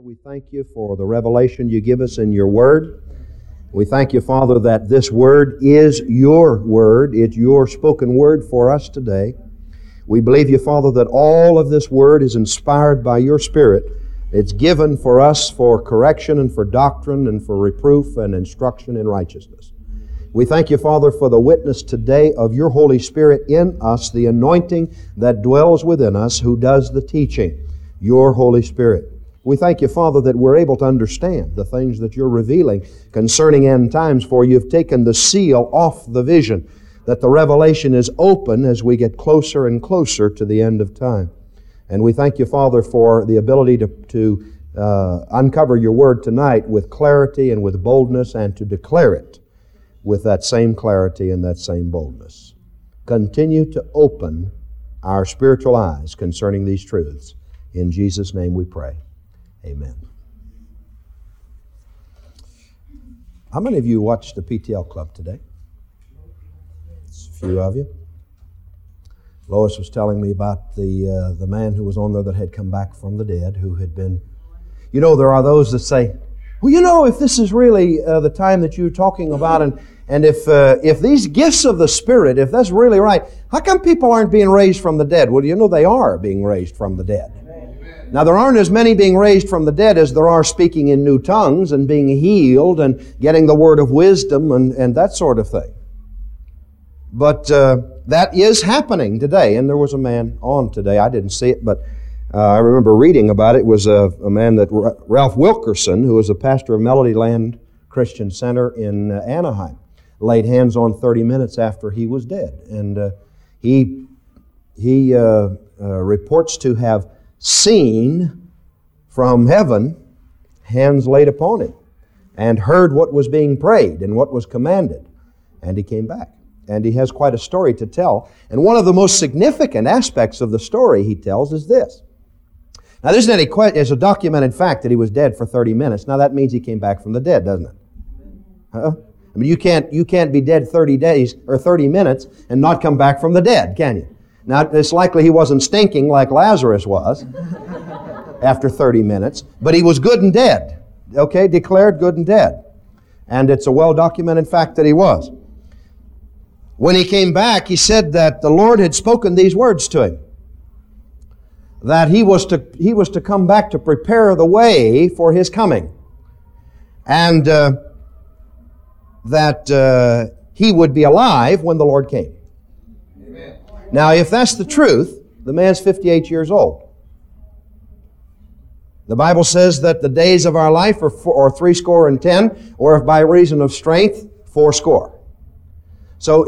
we thank you for the revelation you give us in your word. We thank you, Father, that this word is your word. It's your spoken word for us today. We believe you, Father, that all of this word is inspired by your Spirit. It's given for us for correction and for doctrine and for reproof and instruction in righteousness. We thank you, Father, for the witness today of your Holy Spirit in us, the anointing that dwells within us, who does the teaching, your Holy Spirit. We thank you, Father, that we're able to understand the things that you're revealing concerning end times, for you've taken the seal off the vision, that the revelation is open as we get closer and closer to the end of time. And we thank you, Father, for the ability to uncover your word tonight with clarity and with boldness, and to declare it with that same clarity and that same boldness. Continue to open our spiritual eyes concerning these truths. In Jesus' name we pray. Amen. How many of you watched the PTL Club today? It's a few of you. Lois was telling me about the man who was on there that had come back from the dead, who had been... You know, there are those that say, well, you know, if this is really the time that you're talking about, and if these gifts of the Spirit, if that's really right, how come people aren't being raised from the dead? Well, you know, they are being raised from the dead. Now, there aren't as many being raised from the dead as there are speaking in new tongues and being healed and getting the word of wisdom and that sort of thing. But that is happening today. And there was a man on today. I didn't see it, but I remember reading about it. It was a man that Ralph Wilkerson, who was a pastor of Melody Land Christian Center in Anaheim, laid hands on 30 minutes after he was dead. And he reports to have seen from heaven hands laid upon him, and heard what was being prayed and what was commanded. And he came back. And he has quite a story to tell. And one of the most significant aspects of the story he tells is this. Now, there isn't any question. It's a documented fact that he was dead for 30 minutes. Now, that means he came back from the dead, doesn't it? I mean, you can't be dead 30 days or 30 minutes and not come back from the dead, can you? Now, it's likely he wasn't stinking like Lazarus was after 30 minutes, but he was good and dead, okay? Declared good and dead. And it's a well-documented fact that he was. When he came back, he said that the Lord had spoken these words to him, that he was to come back to prepare the way for his coming, and that he would be alive when the Lord came. Now, if that's the truth, the man's 58 years old. The Bible says that the days of our life are 70, or if by reason of strength, 80. So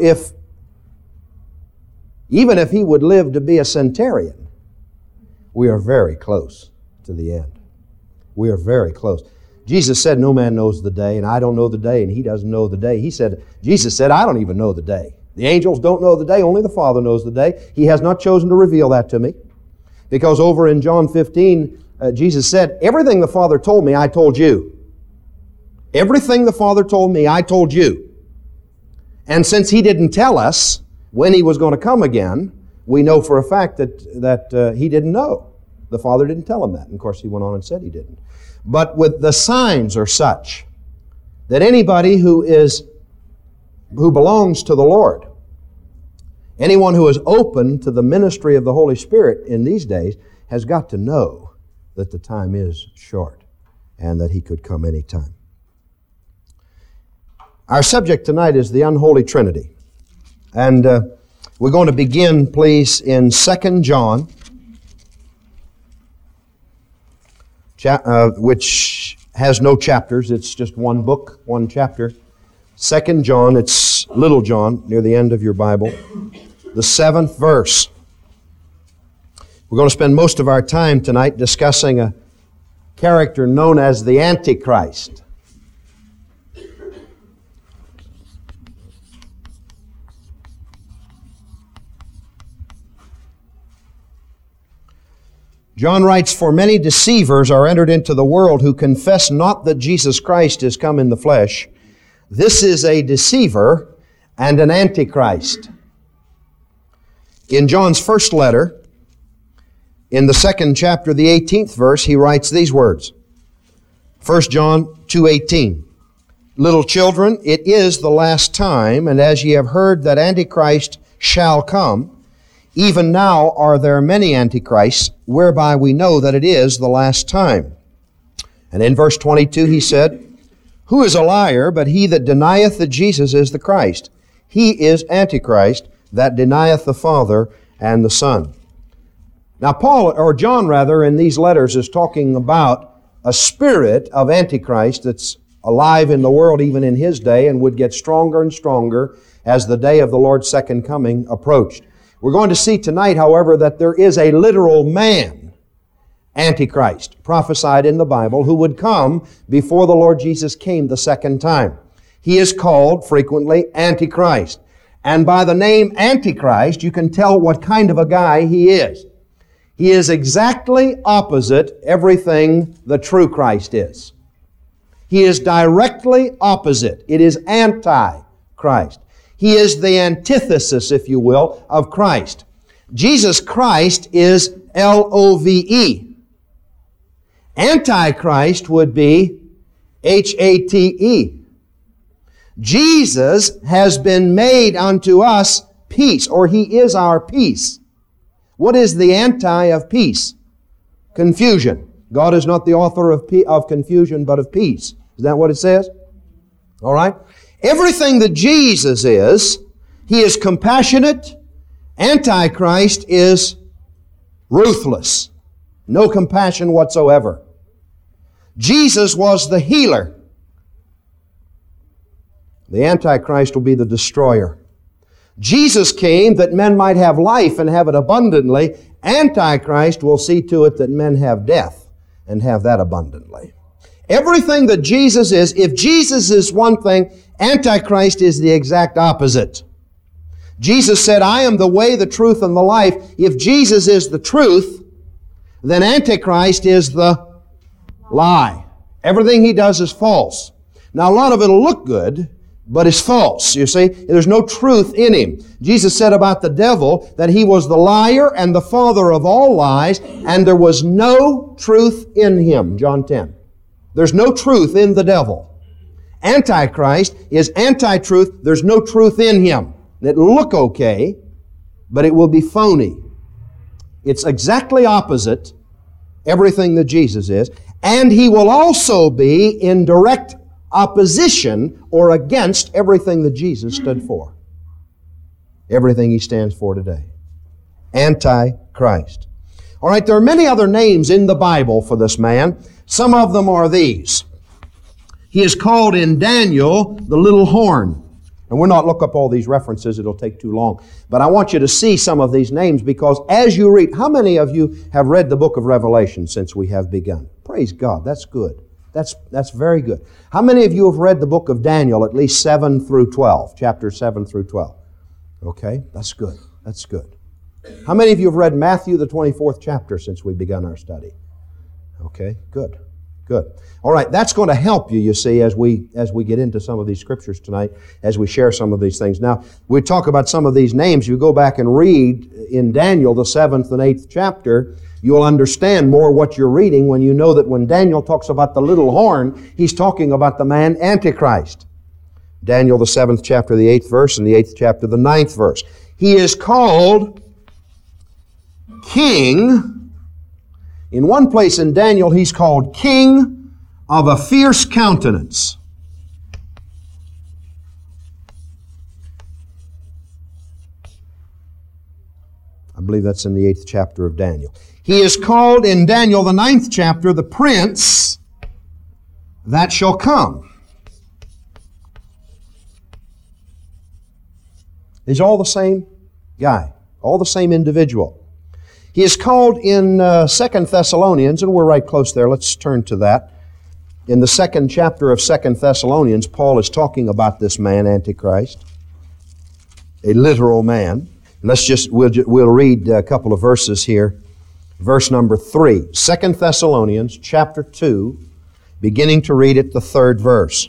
even if he would live to be a centurion, we are very close to the end. We are very close. Jesus said, no man knows the day, and I don't know the day, and he doesn't know the day. Jesus said, I don't even know the day. The angels don't know the day, only the Father knows the day. He has not chosen to reveal that to me. Because over in John 15, Jesus said, everything the Father told me, I told you. Everything the Father told me, I told you. And since He didn't tell us when He was going to come again, we know for a fact that He didn't know. The Father didn't tell Him that. And of course, He went on and said He didn't. But with the signs are such that anybody who belongs to the Lord, anyone who is open to the ministry of the Holy Spirit in these days, has got to know that the time is short and that He could come any time. Our subject tonight is the unholy Trinity. And we're going to begin, please, in 2 John, which has no chapters. It's just one book, one chapter. 2 John, it's Little John, near the end of your Bible. The 7th verse. We're going to spend most of our time tonight discussing a character known as the Antichrist. John writes, for many deceivers are entered into the world who confess not that Jesus Christ is come in the flesh. This is a deceiver and an antichrist. In John's first letter, in the 2nd chapter, the 18th verse, he writes these words, 1 John 2:18. Little children, it is the last time, and as ye have heard that Antichrist shall come, even now are there many antichrists, whereby we know that it is the last time. And in verse 22 he said, Who is a liar but he that denieth that Jesus is the Christ? He is Antichrist that denieth the Father and the Son. Now John in these letters is talking about a spirit of Antichrist that's alive in the world even in his day and would get stronger and stronger as the day of the Lord's second coming approached. We're going to see tonight, however, that there is a literal man, Antichrist, prophesied in the Bible, who would come before the Lord Jesus came the second time. He is called frequently Antichrist. And by the name Antichrist, you can tell what kind of a guy he is. He is exactly opposite everything the true Christ is. He is directly opposite. It is anti-Christ. He is the antithesis, if you will, of Christ. Jesus Christ is L-O-V-E. Antichrist would be H-A-T-E. Jesus has been made unto us peace, or He is our peace. What is the anti of peace? Confusion. God is not the author of confusion, but of peace. Is that what it says? All right. Everything that Jesus is, He is compassionate. Antichrist is ruthless. No compassion whatsoever. Jesus was the healer. The Antichrist will be the destroyer. Jesus came that men might have life and have it abundantly. Antichrist will see to it that men have death and have that abundantly. Everything that Jesus is, if Jesus is one thing, Antichrist is the exact opposite. Jesus said, I am the way, the truth, and the life. If Jesus is the truth, then Antichrist is the lie. Everything he does is false. Now, a lot of it will look good, but it's false, you see. There's no truth in him. Jesus said about the devil that he was the liar and the father of all lies, and there was no truth in him, John 10. There's no truth in the devil. Antichrist is anti-truth. There's no truth in him. It'll look okay, but it will be phony. It's exactly opposite everything that Jesus is, and he will also be in direct opposition or against everything that Jesus stood for. Everything He stands for today. Antichrist. All right, there are many other names in the Bible for this man. Some of them are these. He is called in Daniel the little horn. And we'll not look up all these references, it'll take too long. But I want you to see some of these names because as you read, how many of you have read the book of Revelation since we have begun? Praise God, that's good. That's very good. How many of you have read the book of Daniel, at least 7 through 12, chapters 7 through 12? Okay, that's good. That's good. How many of you have read Matthew, the 24th chapter, since we've begun our study? Okay, good. Good. All right, that's going to help you, you see, as we get into some of these scriptures tonight, as we share some of these things. Now, we talk about some of these names. You go back and read in Daniel, the 7th and 8th chapter, you'll understand more what you're reading when you know that when Daniel talks about the little horn, he's talking about the man Antichrist. Daniel, the 7th chapter, the 8th verse, and the 8th chapter, the 9th verse. He is called King. In one place in Daniel, he's called King of a Fierce Countenance. I believe that's in the 8th chapter of Daniel. He is called in Daniel, the 9th chapter, the Prince that shall come. He's all the same guy, all the same individual. He is called in 2 Thessalonians, and we're right close there. Let's turn to that. In the 2nd chapter of 2 Thessalonians, Paul is talking about this man, Antichrist, a literal man. We'll read a couple of verses here. Verse number 3, 2 Thessalonians chapter 2, beginning to read at the 3rd verse.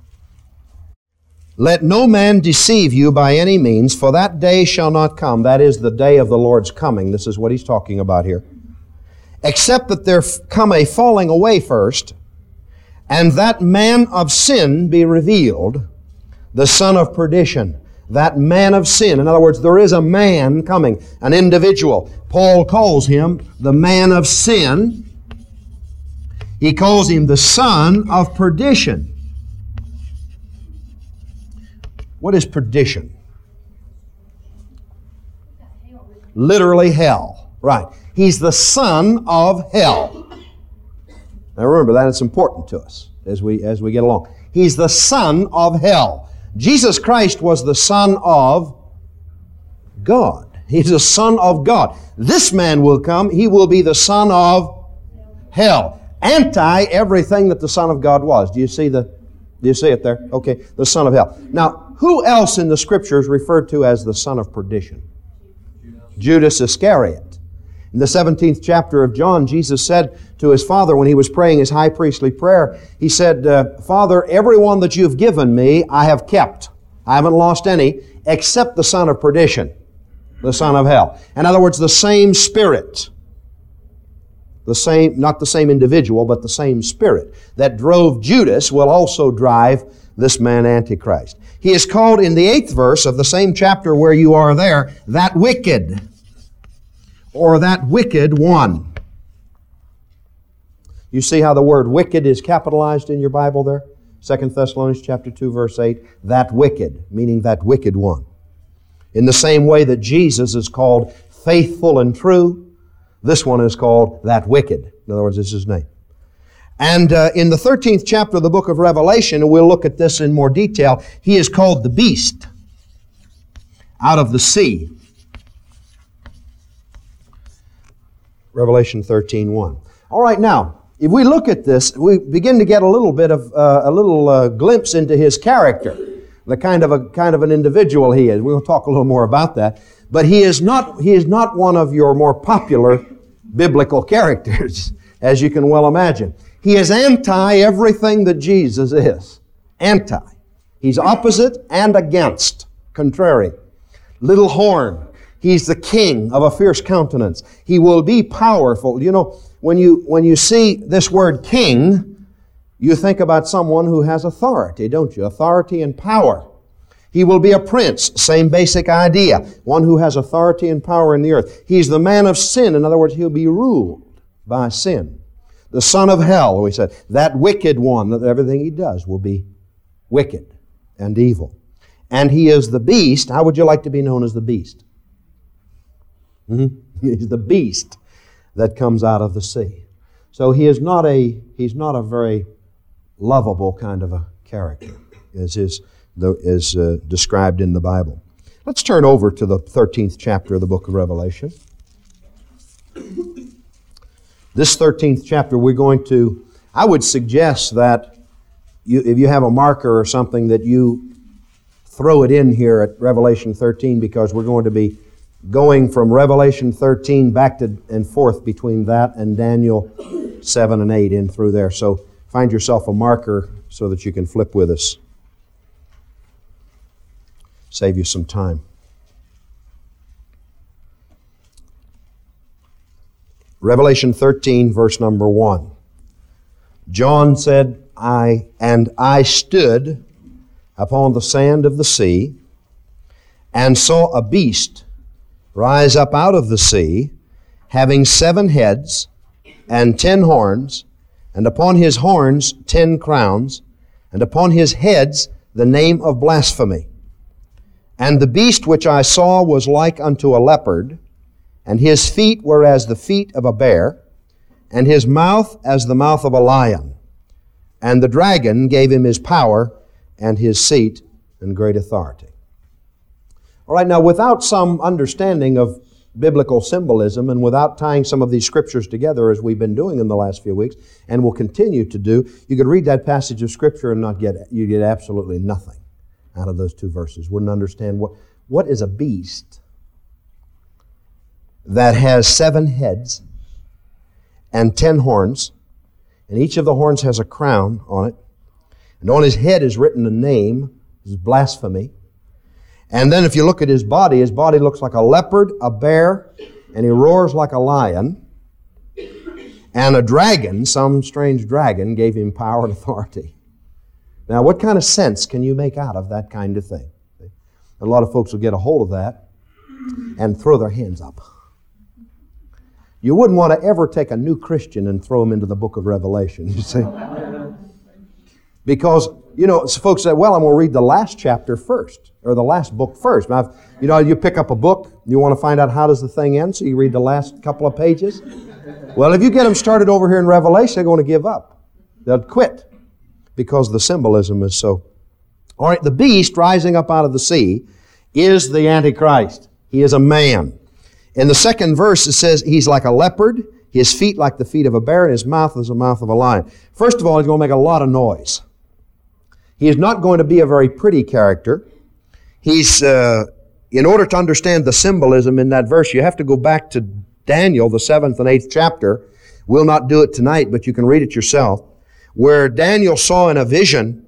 Let no man deceive you by any means, for that day shall not come. That is the day of the Lord's coming. This is what he's talking about here. Except that there come a falling away first, And that man of sin be revealed, the son of perdition. That man of sin. In other words, there is a man coming, an individual. Paul calls him the man of sin. He calls him the son of perdition. What is perdition? Literally hell. Right. He's the son of hell. Now remember that it's important to us as we get along. He's the son of hell. Jesus Christ was the son of God. He's the son of God. This man will come. He will be the son of hell. Anti everything that the Son of God was. Do you see it there? Okay, the son of hell. Now, who else in the Scripture is referred to as the son of perdition? Judas Iscariot. In the 17th chapter of John, Jesus said to His Father when He was praying His high priestly prayer, He said, Father, everyone that You've given Me, I have kept. I haven't lost any, except the son of perdition, the son of hell. In other words, the same spirit, not the same individual, but the same spirit that drove Judas will also drive this man Antichrist. He is called in the 8th verse of the same chapter where you are there, that wicked, or that wicked one. You see how the word wicked is capitalized in your Bible there? 2 Thessalonians chapter 2, verse 8, that wicked, meaning that wicked one. In the same way that Jesus is called faithful and true, this one is called that wicked. In other words, this is his name. And in the 13th chapter of the book of Revelation, and we'll look at this in more detail, he is called the beast out of the sea. Revelation 13:1. All right, now, if we look at this, we begin to get a little bit of a glimpse into his character, the kind of an individual he is. We'll talk a little more about that. But he is not one of your more popular biblical characters, as you can well imagine. He is anti everything that Jesus is. Anti. He's opposite and against. Contrary. Little horn. He's the king of a fierce countenance. He will be powerful. You know, when you see this word king, you think about someone who has authority, don't you? Authority and power. He will be a prince, same basic idea. One who has authority and power in the earth. He's the man of sin. In other words, he'll be ruled by sin. The son of hell, we said, that wicked one, that everything he does will be wicked and evil. And he is the beast. How would you like to be known as the beast? He's the beast that comes out of the sea. So he's not a very lovable kind of a character, as described in the Bible. Let's turn over to the 13th chapter of the book of Revelation. This 13th chapter, I would suggest that if you have a marker or something, that you throw it in here at Revelation 13, because we're going to be going from Revelation 13 back to and forth between that and Daniel 7 and 8 in through there. So find yourself a marker so that you can flip with us. Save you some time. Revelation 13, verse number 1. John said, I stood upon the sand of the sea, and saw a beast rise up out of the sea, having 7 heads and 10 horns, and upon his horns 10 crowns, and upon his heads the name of blasphemy. And the beast which I saw was like unto a leopard, and his feet were as the feet of a bear, and his mouth as the mouth of a lion. And the dragon gave him his power and his seat and great authority. All right, now without some understanding of biblical symbolism and without tying some of these scriptures together, as we've been doing in the last few weeks and will continue to do, you could read that passage of scripture and you get absolutely nothing out of those 2 verses. Wouldn't understand what is a beast that has 7 heads and 10 horns, and each of the horns has a crown on it, and on his head is written a name, this is blasphemy. And then if you look at his body looks like a leopard, a bear, and he roars like a lion. And a dragon, some strange dragon, gave him power and authority. Now, what kind of sense can you make out of that kind of thing? A lot of folks will get a hold of that and throw their hands up. You wouldn't want to ever take a new Christian and throw him into the book of Revelation, you see. Because, folks say, well, I'm going to read the last chapter first, or the last book first. Now, you pick up a book, you want to find out how does the thing end, so you read the last couple of pages. Well, if you get them started over here in Revelation, they're going to give up. They'll quit because the symbolism is so. All right, the beast rising up out of the sea is the Antichrist. He is a man. In the second verse, it says he's like a leopard, his feet like the feet of a bear, and his mouth is the mouth of a lion. First of all, he's going to make a lot of noise. He is not going to be a very pretty character. He's, in order to understand the symbolism in that verse, you have to go back to Daniel, the 7th and 8th chapter. We'll not do it tonight, but you can read it yourself, where Daniel saw in a vision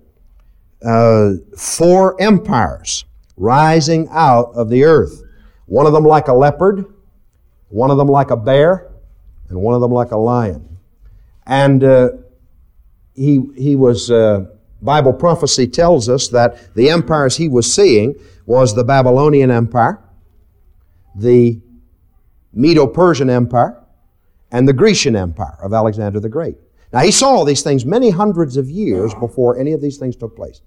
4 empires rising out of the earth. One of them like a leopard, one of them like a bear, and one of them like a lion. And he was... Bible prophecy tells us that the empires he was seeing was the Babylonian Empire, the Medo-Persian Empire, and the Grecian Empire of Alexander the Great. Now, he saw all these things many hundreds of years before any of these things took place.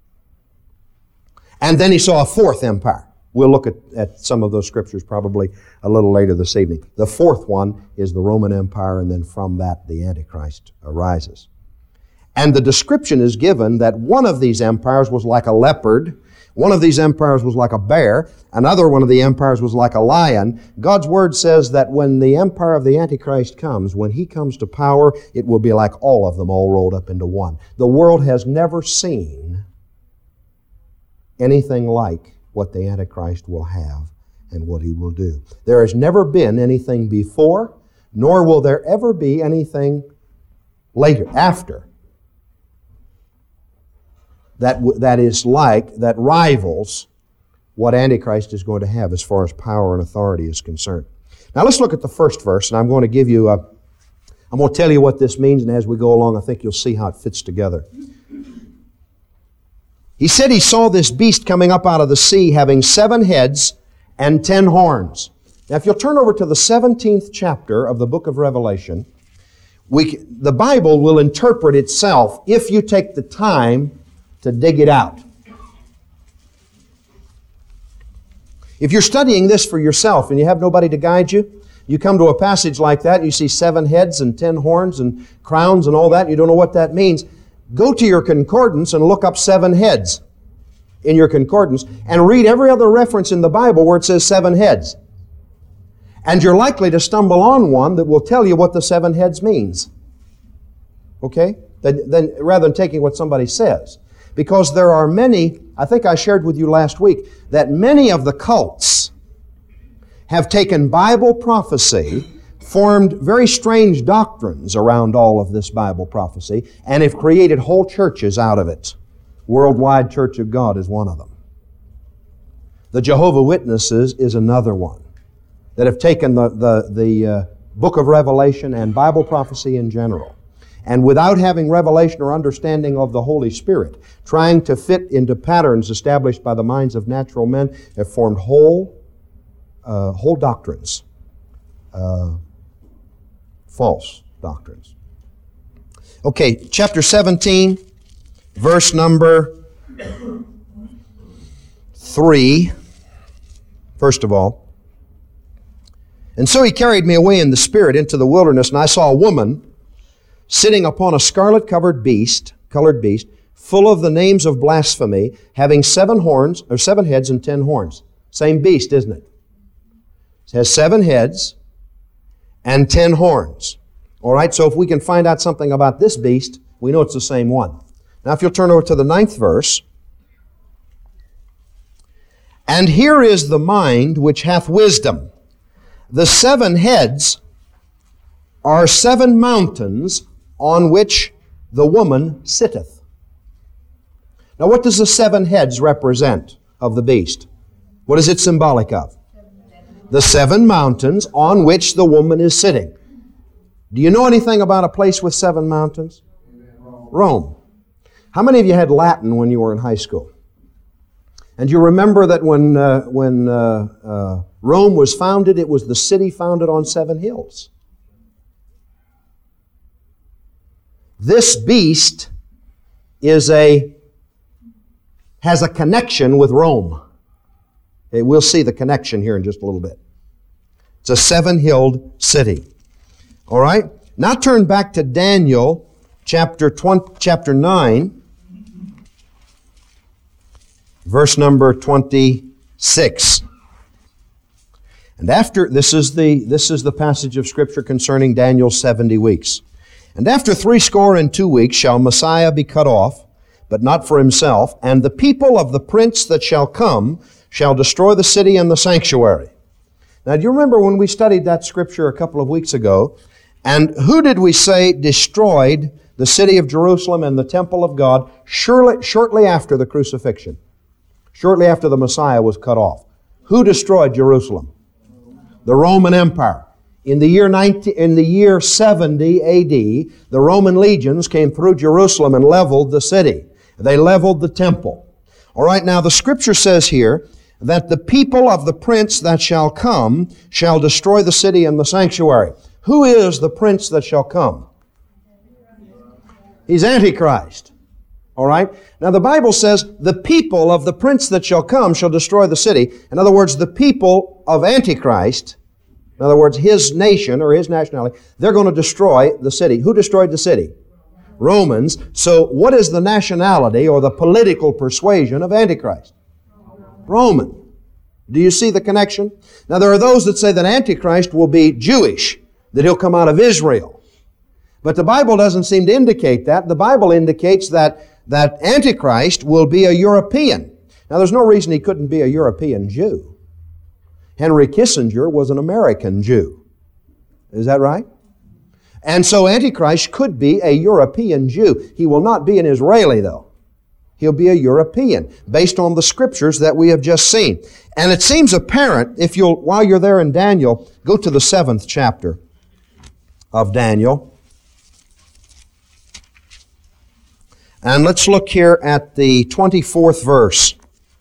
And then he saw a 4th empire. We'll look at some of those scriptures probably a little later this evening. The 4th one is the Roman Empire, and then from that the Antichrist arises. And the description is given that one of these empires was like a leopard, one of these empires was like a bear, another one of the empires was like a lion. God's Word says that when the empire of the Antichrist comes, when he comes to power, it will be like all of them all rolled up into one. The world has never seen anything like what the Antichrist will have and what he will do. There has never been anything before, nor will there ever be anything later, after, that rivals what Antichrist is going to have as far as power and authority is concerned. Now let's look at the first verse, and I'm going to tell you what this means, and as we go along, I think you'll see how it fits together. He said he saw this beast coming up out of the sea, having 7 heads and 10 horns. Now if you'll turn over to the 17th chapter of the book of Revelation, the Bible will interpret itself if you take the time to dig it out. If you're studying this for yourself and you have nobody to guide you, you come to a passage like that and you see 7 heads and 10 horns and crowns and all that, and you don't know what that means. Go to your concordance and look up 7 heads in your concordance and read every other reference in the Bible where it says 7 heads. And you're likely to stumble on one that will tell you what the 7 heads means. Okay? Then rather than taking what somebody says. Because there are many, I think I shared with you last week, that many of the cults have taken Bible prophecy, formed very strange doctrines around all of this Bible prophecy, and have created whole churches out of it. Worldwide Church of God is one of them. The Jehovah's Witnesses is another one that have taken the book of Revelation and Bible prophecy in general, and without having revelation or understanding of the Holy Spirit, trying to fit into patterns established by the minds of natural men, have formed whole doctrines, false doctrines. Okay, chapter 17, verse number 3, first of all. And so he carried me away in the Spirit into the wilderness, and I saw a woman sitting upon a scarlet-colored beast, full of the names of blasphemy, having 7 heads and 10 horns. Same beast, isn't it? It has 7 heads and 10 horns. All right, so if we can find out something about this beast, we know it's the same one. Now, if you'll turn over to the 9th verse. And here is the mind which hath wisdom. The 7 heads are 7 mountains on which the woman sitteth. Now, what does the 7 heads represent of the beast? What is it symbolic of? The 7 mountains on which the woman is sitting. Do you know anything about a place with 7 mountains? Rome. How many of you had Latin when you were in high school? And you remember that when Rome was founded, it was the city founded on 7 hills. This beast has a connection with Rome. Okay, we'll see the connection here in just a little bit. It's a 7-hilled city. All right? Now turn back to Daniel chapter 9, verse number 26. And after this is the passage of Scripture concerning Daniel's 70 weeks. And after 62 weeks shall Messiah be cut off, but not for himself, and the people of the prince that shall come shall destroy the city and the sanctuary. Now, do you remember when we studied that Scripture a couple of weeks ago? And who did we say destroyed the city of Jerusalem and the temple of God shortly after the crucifixion? Shortly after the Messiah was cut off. Who destroyed Jerusalem? The Roman Empire. In the year 70 A.D., the Roman legions came through Jerusalem and leveled the city. They leveled the temple. All right, now the Scripture says here that the people of the prince that shall come shall destroy the city and the sanctuary. Who is the prince that shall come? He's Antichrist. All right? Now the Bible says the people of the prince that shall come shall destroy the city. In other words, the people of Antichrist, in other words, his nation or his nationality, they're going to destroy the city. Who destroyed the city? Romans. So what is the nationality or the political persuasion of Antichrist? Roman. Do you see the connection? Now there are those that say that Antichrist will be Jewish, that he'll come out of Israel. But the Bible doesn't seem to indicate that. The Bible indicates that Antichrist will be a European. Now there's no reason he couldn't be a European Jew. Henry Kissinger was an American Jew. Is that right? And so Antichrist could be a European Jew. He will not be an Israeli, though. He'll be a European, based on the Scriptures that we have just seen. And it seems apparent, if you'll, while you're there in Daniel, go to the 7th chapter of Daniel. And let's look here at the 24th verse.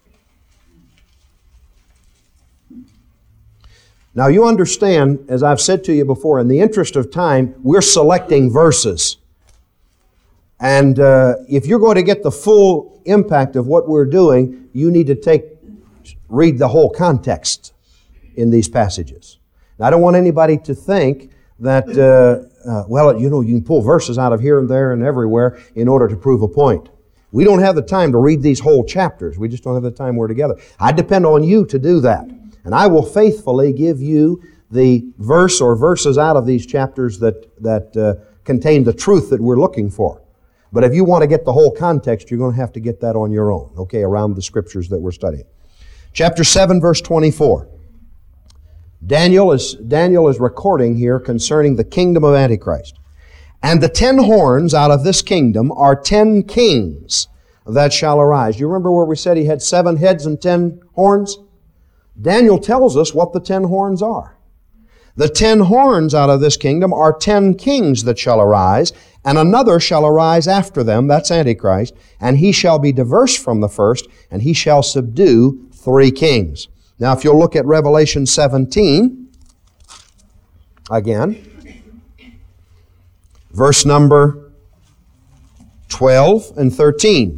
Now you understand, as I've said to you before, in the interest of time, we're selecting verses. And if you're going to get the full impact of what we're doing, you need to read the whole context in these passages. Now, I don't want anybody to think that, you can pull verses out of here and there and everywhere in order to prove a point. We don't have the time to read these whole chapters. We just don't have the time we're together. I depend on you to do that. And I will faithfully give you the verse or verses out of these chapters that contain the truth that we're looking for. But if you want to get the whole context, you're going to have to get that on your own, okay, around the Scriptures that we're studying. Chapter 7, verse 24. Daniel is recording here concerning the kingdom of Antichrist. And the 10 horns out of this kingdom are 10 kings that shall arise. You remember where we said he had 7 heads and 10 horns? Daniel tells us what the 10 horns are. The 10 horns out of this kingdom are 10 kings that shall arise, and another shall arise after them, that's Antichrist, and he shall be diverse from the first, and he shall subdue 3 kings. Now, if you'll look at Revelation 17, again, verse number 12 and 13.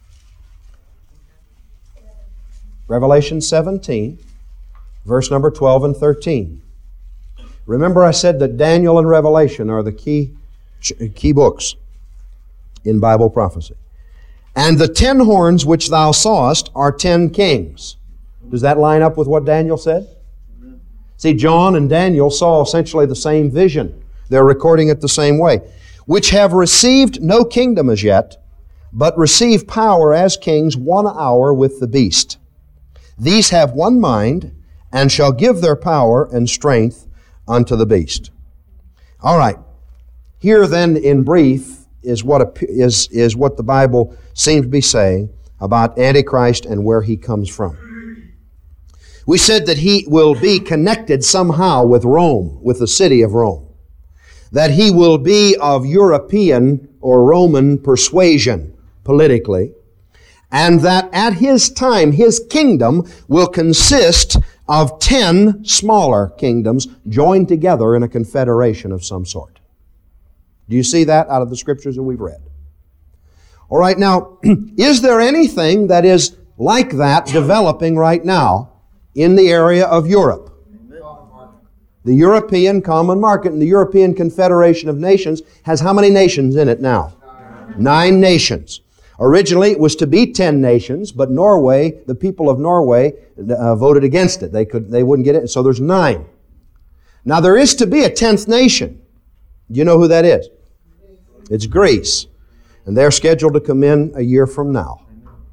Revelation 17, verse number 12 and 13. Remember I said that Daniel and Revelation are the key books in Bible prophecy. And the 10 horns which thou sawest are 10 kings. Does that line up with what Daniel said? See, John and Daniel saw essentially the same vision. They're recording it the same way. Which have received no kingdom as yet, but receive power as kings 1 hour with the beast. These have one mind, and shall give their power and strength unto the beast. All right. Here then, in brief, is what the Bible seems to be saying about Antichrist and where he comes from. We said that he will be connected somehow with Rome, with the city of Rome. that he will be of European or Roman persuasion politically, and that at his time, his kingdom will consist of 10 smaller kingdoms joined together in a confederation of some sort. Do you see that out of the scriptures that we've read? All right, now, is there anything that is like that developing right now in the area of Europe? The European Common Market and the European Confederation of Nations has how many nations in it now? 9 nations. Originally, it was to be 10 nations, but Norway, the people of Norway, voted against it. They wouldn't get it, so there's 9. Now, there is to be a 10th nation. Do you know who that is? It's Greece. And they're scheduled to come in a year from now.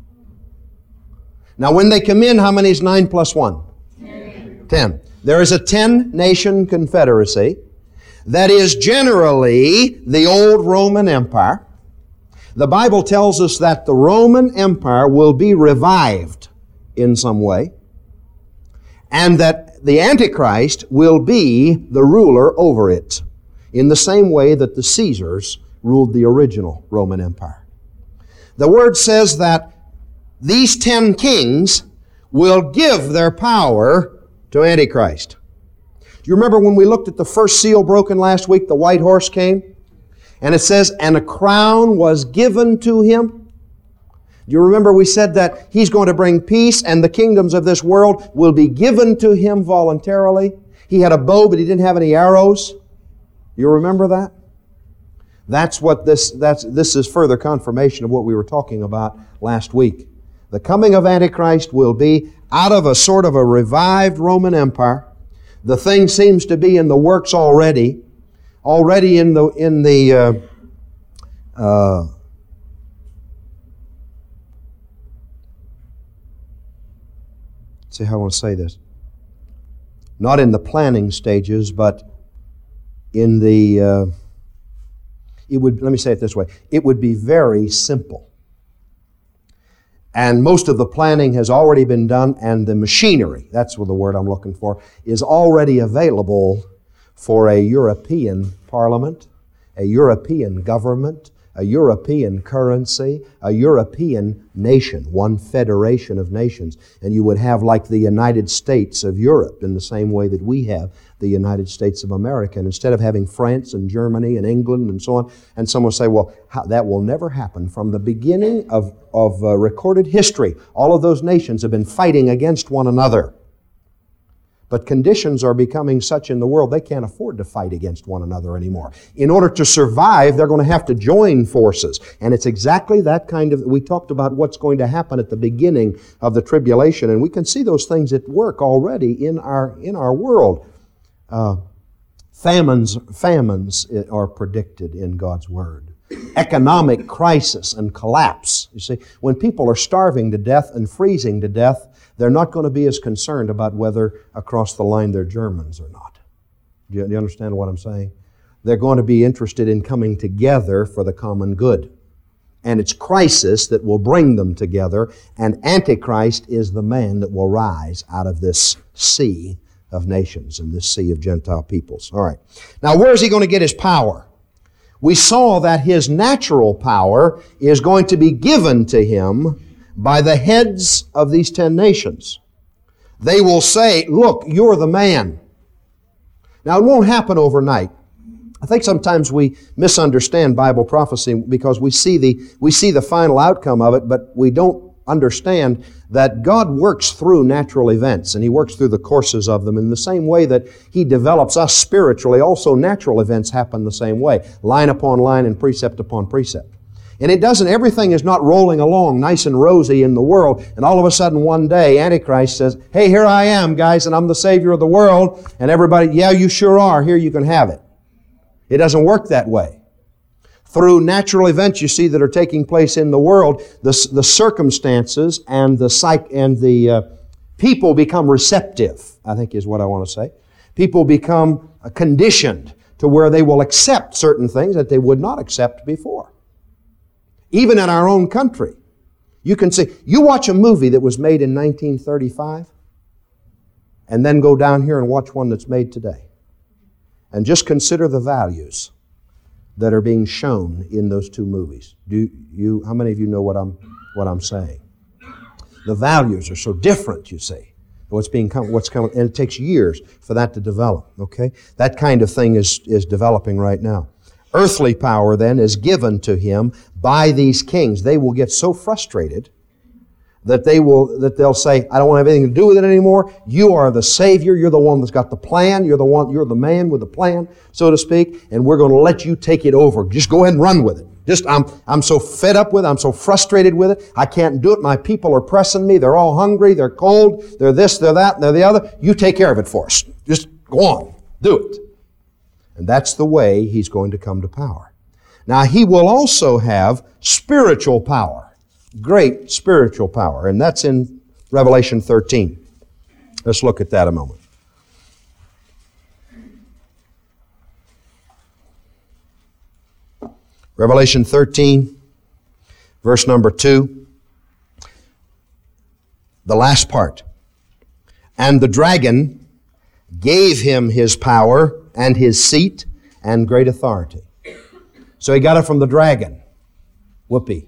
Now, when they come in, how many is 9 plus 1? 10. There is a 10-nation confederacy that is generally the old Roman Empire. The Bible tells us that the Roman Empire will be revived in some way, and that the Antichrist will be the ruler over it, in the same way that the Caesars ruled the original Roman Empire. The Word says that these 10 kings will give their power to Antichrist. Do you remember when we looked at the first seal broken last week, the white horse came? And it says, and a crown was given to him. Do you remember we said that he's going to bring peace and the kingdoms of this world will be given to him voluntarily? He had a bow, but he didn't have any arrows. You remember that? That's what this is further confirmation of what we were talking about last week. The coming of Antichrist will be out of a sort of a revived Roman Empire. The thing seems to be in the works already in the see how I want to say this. Not in the planning stages, but in the let me say it this way. It would be very simple. And most of the planning has already been done, and the machinery, that's the word I'm looking for, is already available for a European parliament, a European government, a European currency, a European nation, one federation of nations. And you would have like the United States of Europe in the same way that we have the United States of America. And instead of having France and Germany and England and so on, and someone will say, well, that will never happen. From the beginning of recorded history, all of those nations have been fighting against one another. But conditions are becoming such in the world, they can't afford to fight against one another anymore. In order to survive, they're going to have to join forces. And it's exactly that kind of, we talked about what's going to happen at the beginning of the tribulation, and we can see those things at work already in our world. Famines are predicted in God's Word. Economic crisis and collapse. You see, when people are starving to death and freezing to death, they're not going to be as concerned about whether across the line they're Germans or not. Do you understand what I'm saying? They're going to be interested in coming together for the common good. And it's crisis that will bring them together, and Antichrist is the man that will rise out of this sea of nations and this sea of Gentile peoples. All right. Now, where is he going to get his power? We saw that his natural power is going to be given to him by the heads of these 10 nations. They will say, look, you're the man. Now, it won't happen overnight. I think sometimes we misunderstand Bible prophecy because we see the final outcome of it, but we don't understand that God works through natural events, and He works through the courses of them in the same way that He develops us spiritually. Also, natural events happen the same way, line upon line and precept upon precept. And everything is not rolling along nice and rosy in the world, and all of a sudden one day Antichrist says, hey, here I am, guys, and I'm the Savior of the world, and everybody, yeah, you sure are, here you can have it. It doesn't work that way. Through natural events you see that are taking place in the world, the circumstances and the people become receptive, I think is what I want to say. People become conditioned to where they will accept certain things that they would not accept before. Even in our own country. You can see, you watch a movie that was made in 1935 and then go down here and watch one that's made today. and just consider the values that are being shown in those two movies. How many of you know what I'm saying? The values are so different, you see. What's coming, and it takes years for that to develop, okay? That kind of thing is developing right now. Earthly power, then, is given to him by these kings. They will get so frustrated that they'll say, I don't want to have anything to do with it anymore. You are the Savior. You're the one that's got the plan. You're the man with the plan, so to speak, and we're going to let you take it over. Just go ahead and run with it. I'm so fed up with it. I'm so frustrated with it. I can't do it. My people are pressing me. They're all hungry. They're cold. They're this, they're that, and they're the other. You take care of it for us. Just go on. Do it. And that's the way he's going to come to power. Now, he will also have spiritual power. Great spiritual power. And that's in Revelation 13. Let's look at that a moment. Revelation 13, verse number 2. The last part. And the dragon gave him his power and his seat and great authority. So he got it from the dragon. Whoopee.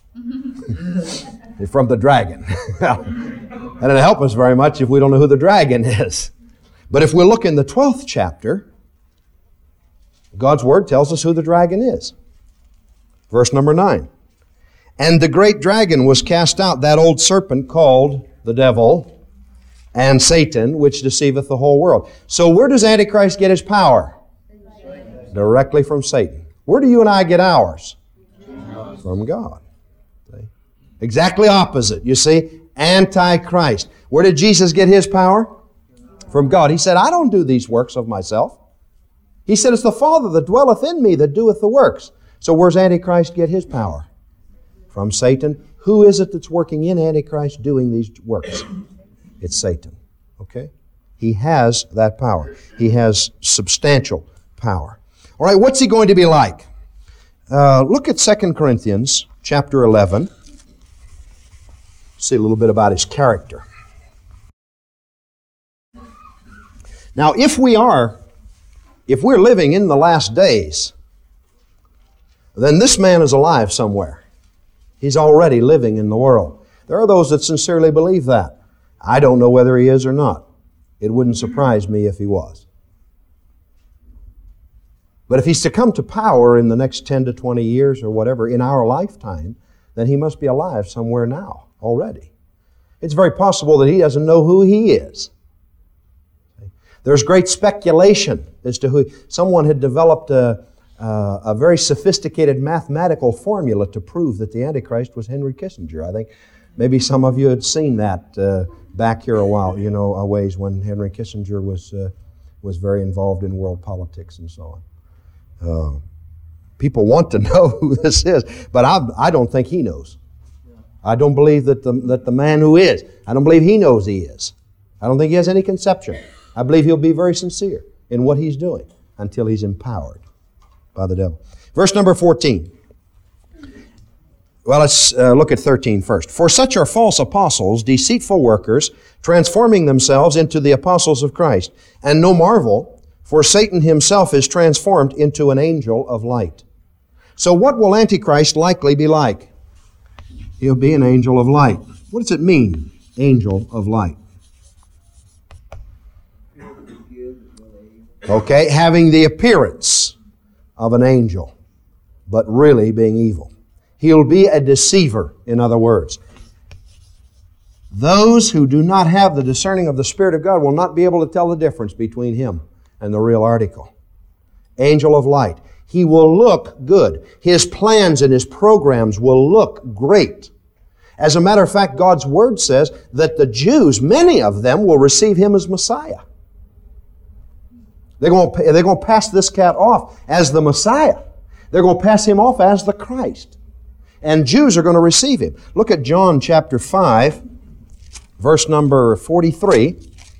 From the dragon. That doesn't help us very much if we don't know who the dragon is. But if we look in the 12th chapter, God's Word tells us who the dragon is. Verse number 9. And the great dragon was cast out, that old serpent called the devil and Satan, which deceiveth the whole world. So where does Antichrist get his power? Directly from Satan. Where do you and I get ours? From God. See? Exactly opposite, you see. Antichrist. Where did Jesus get his power? From God. He said, I don't do these works of myself. He said, it's the Father that dwelleth in me that doeth the works. So where's Antichrist get his power? From Satan. Who is it that's working in Antichrist doing these works? It's Satan. Okay? He has that power. He has substantial power. All right, what's he going to be like? Look at 2 Corinthians chapter 11. See a little bit about his character. Now, if we're living in the last days, then this man is alive somewhere. He's already living in the world. There are those that sincerely believe that. I don't know whether he is or not. It wouldn't surprise me if he was. But if he's to come to power in the next 10 to 20 years or whatever in our lifetime, then he must be alive somewhere now already. It's very possible that he doesn't know who he is. There's great speculation as to who. Someone had developed a very sophisticated mathematical formula to prove that the Antichrist was Henry Kissinger. I think maybe some of you had seen that back here a while, a ways when Henry Kissinger was very involved in world politics and so on. People want to know who this is, but I don't think he knows. I don't believe that the man who is, I don't believe he knows he is. I don't think he has any conception. I believe he'll be very sincere in what he's doing until he's empowered by the devil. Verse number 14. Well, let's look at 13 first. For such are false apostles, deceitful workers, transforming themselves into the apostles of Christ. And no marvel, for Satan himself is transformed into an angel of light. So what will Antichrist likely be like? He'll be an angel of light. What does it mean, angel of light? Okay, having the appearance of an angel, but really being evil. He'll be a deceiver, in other words. Those who do not have the discerning of the Spirit of God will not be able to tell the difference between him and the real article. Angel of light. He will look good. His plans and his programs will look great. As a matter of fact, God's Word says that the Jews, many of them, will receive him as Messiah. They're going to pass this cat off as the Messiah. They're going to pass him off as the Christ. And Jews are going to receive him. Look at John chapter 5, verse number 43.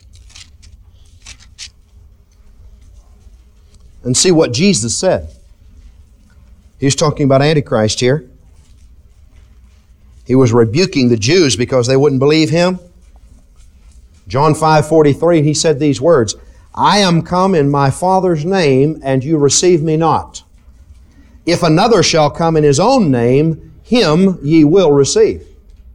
And see what Jesus said. He's talking about Antichrist here. He was rebuking the Jews because they wouldn't believe him. John 5:43, he said these words, I am come in my Father's name, and you receive me not. If another shall come in his own name, him ye will receive.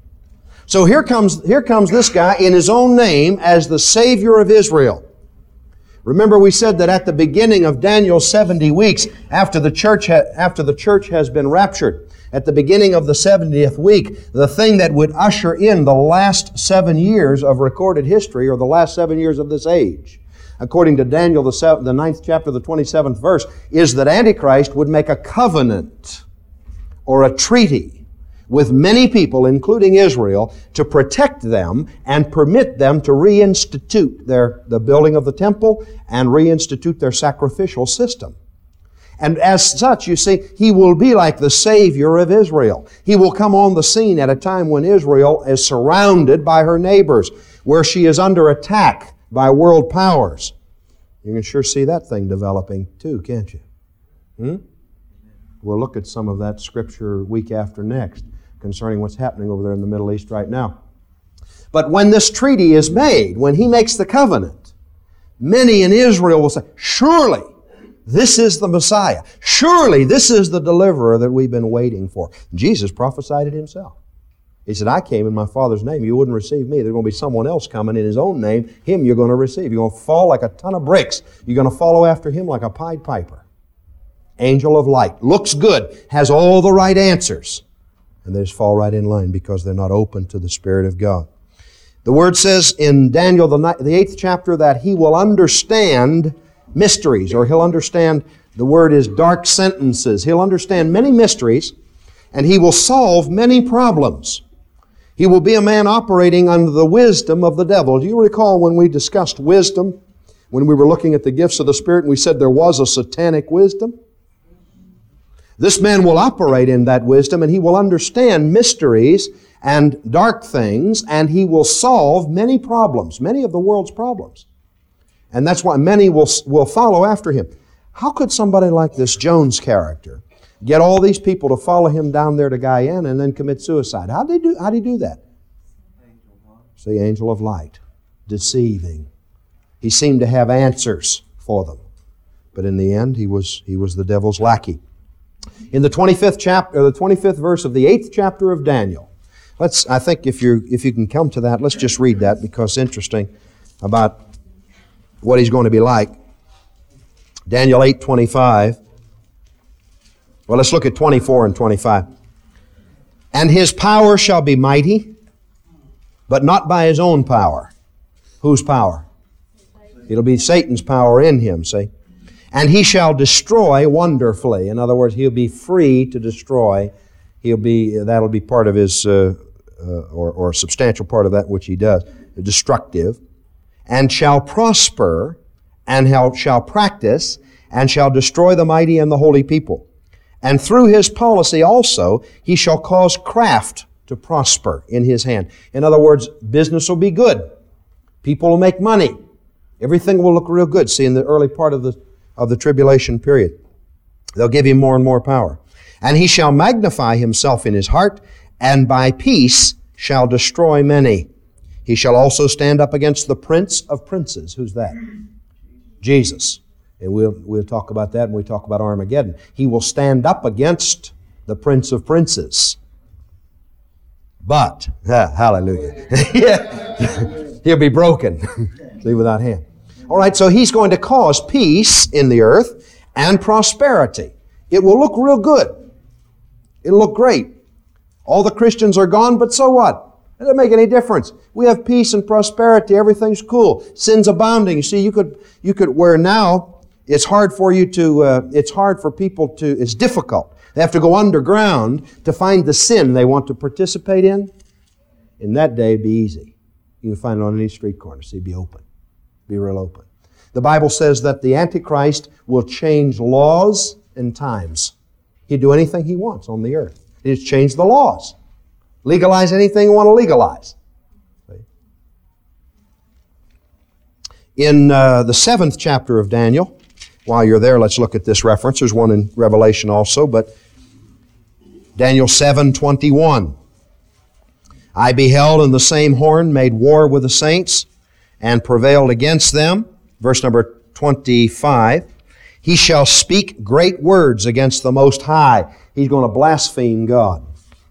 So here comes this guy in his own name as the Savior of Israel. Remember, we said that at the beginning of Daniel's 70 weeks, after the church has been raptured, at the beginning of the 70th week, the thing that would usher in the last 7 years of recorded history, or the last 7 years of this age, according to Daniel, the 9th chapter, the 27th verse, is that Antichrist would make a covenant or a treaty with many people, including Israel, to protect them and permit them to reinstitute the building of the temple and reinstitute their sacrificial system. And as such, you see, He will be like the Savior of Israel. He will come on the scene at a time when Israel is surrounded by her neighbors, where she is under attack by world powers. You can sure see that thing developing too, can't you? We'll look at some of that scripture week after next concerning what's happening over there in the Middle East right now. But when this treaty is made, when He makes the covenant, many in Israel will say, surely this is the Messiah. Surely this is the deliverer that we've been waiting for. Jesus prophesied it Himself. He said, I came in my Father's name. You wouldn't receive me. There's going to be someone else coming in His own name. Him you're going to receive. You're going to fall like a ton of bricks. You're going to follow after Him like a Pied Piper. Angel of light. Looks good. Has all the right answers. And they just fall right in line because they're not open to the Spirit of God. The Word says in Daniel, the 8th chapter, that he will understand mysteries, or he'll understand, the word is dark sentences. He'll understand many mysteries, and he will solve many problems. He will be a man operating under the wisdom of the devil. Do you recall when we discussed wisdom, when we were looking at the gifts of the Spirit, and we said there was a satanic wisdom? This man will operate in that wisdom, and he will understand mysteries and dark things, and he will solve many problems, many of the world's problems. And that's why many will follow after him. How could somebody like this Jones character get all these people to follow him down there to Guyana and then commit suicide? How did he do that? It's the angel of light, deceiving. He seemed to have answers for them. But in the end, he was the devil's lackey. In the 25th chapter, the 25th verse of the 8th chapter of Daniel, I think if you can come to that, let's just read that because it's interesting about what he's going to be like. Daniel 8:25. Well, let's look at 24 and 25. And his power shall be mighty, but not by his own power. Whose power? It'll be Satan's power in him, see? And he shall destroy wonderfully. In other words, he'll be free to destroy. That'll be part of his, or a substantial part of that which he does, destructive. And shall prosper, and shall practice, and shall destroy the mighty and the holy people. And through his policy also, he shall cause craft to prosper in his hand. In other words, business will be good. People will make money. Everything will look real good. See, in the early part of the tribulation period, they'll give him more and more power. And he shall magnify himself in his heart, and by peace shall destroy many. He shall also stand up against the prince of princes. Who's that? Jesus. And we'll talk about that when we talk about Armageddon. He will stand up against the prince of princes. But, hallelujah, he'll be broken, see, without hand. All right, so he's going to cause peace in the earth and prosperity. It will look real good. It'll look great. All the Christians are gone, but so what? It doesn't make any difference. We have peace and prosperity. Everything's cool. Sin's abounding. You see, you could where now it's hard for people to, it's difficult. They have to go underground to find the sin they want to participate in. In that day, it'd be easy. You can find it on any street corner. See, be open. Be real open. The Bible says that the Antichrist will change laws and times. He'd do anything he wants on the earth. He'd just change the laws. Legalize anything you want to legalize. In the 7th chapter of Daniel, while you're there, let's look at this reference. There's one in Revelation also, but Daniel 7:21. I beheld, and the same horn made war with the saints, and prevailed against them, verse number 25, he shall speak great words against the Most High. He's going to blaspheme God.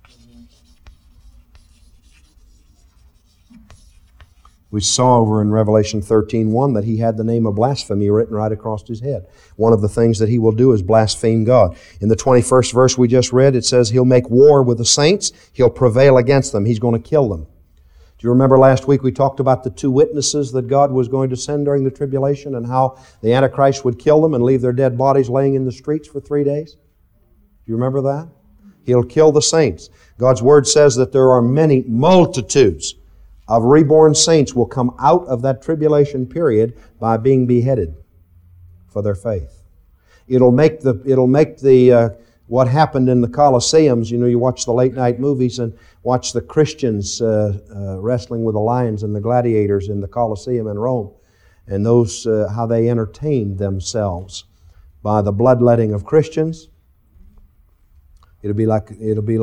We saw over in Revelation 13:1 that he had the name of blasphemy written right across his head. One of the things that he will do is blaspheme God. In the 21st verse we just read, it says he'll make war with the saints. He'll prevail against them. He's going to kill them. Do you remember last week we talked about the two witnesses that God was going to send during the tribulation and how the Antichrist would kill them and leave their dead bodies laying in the streets for 3 days? Do you remember that? He'll kill the saints. God's Word says that there are many multitudes of reborn saints will come out of that tribulation period by being beheaded for their faith. It'll make the what happened in the Colosseums. You know, you watch the late night movies and watch the Christians wrestling with the lions and the gladiators in the Colosseum in Rome, and those how they entertained themselves by the bloodletting of Christians. It'll be like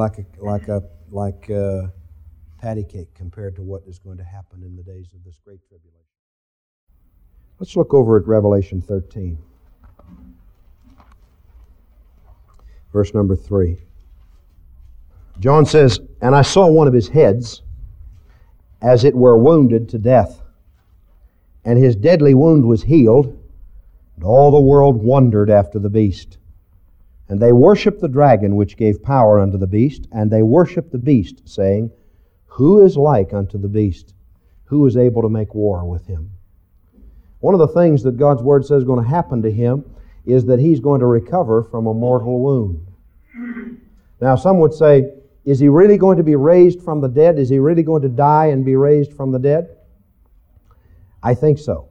patty cake compared to what is going to happen in the days of this great tribulation. Let's look over at Revelation 13. Verse number 3. John says, "And I saw one of his heads, as it were wounded to death, and his deadly wound was healed, and all the world wondered after the beast. And they worshipped the dragon which gave power unto the beast, and they worshipped the beast, saying, Who is like unto the beast? Who is able to make war with him?" One of the things that God's Word says is going to happen to him is that he's going to recover from a mortal wound. Now, some would say, is he really going to be raised from the dead? Is he really going to die and be raised from the dead? I think so.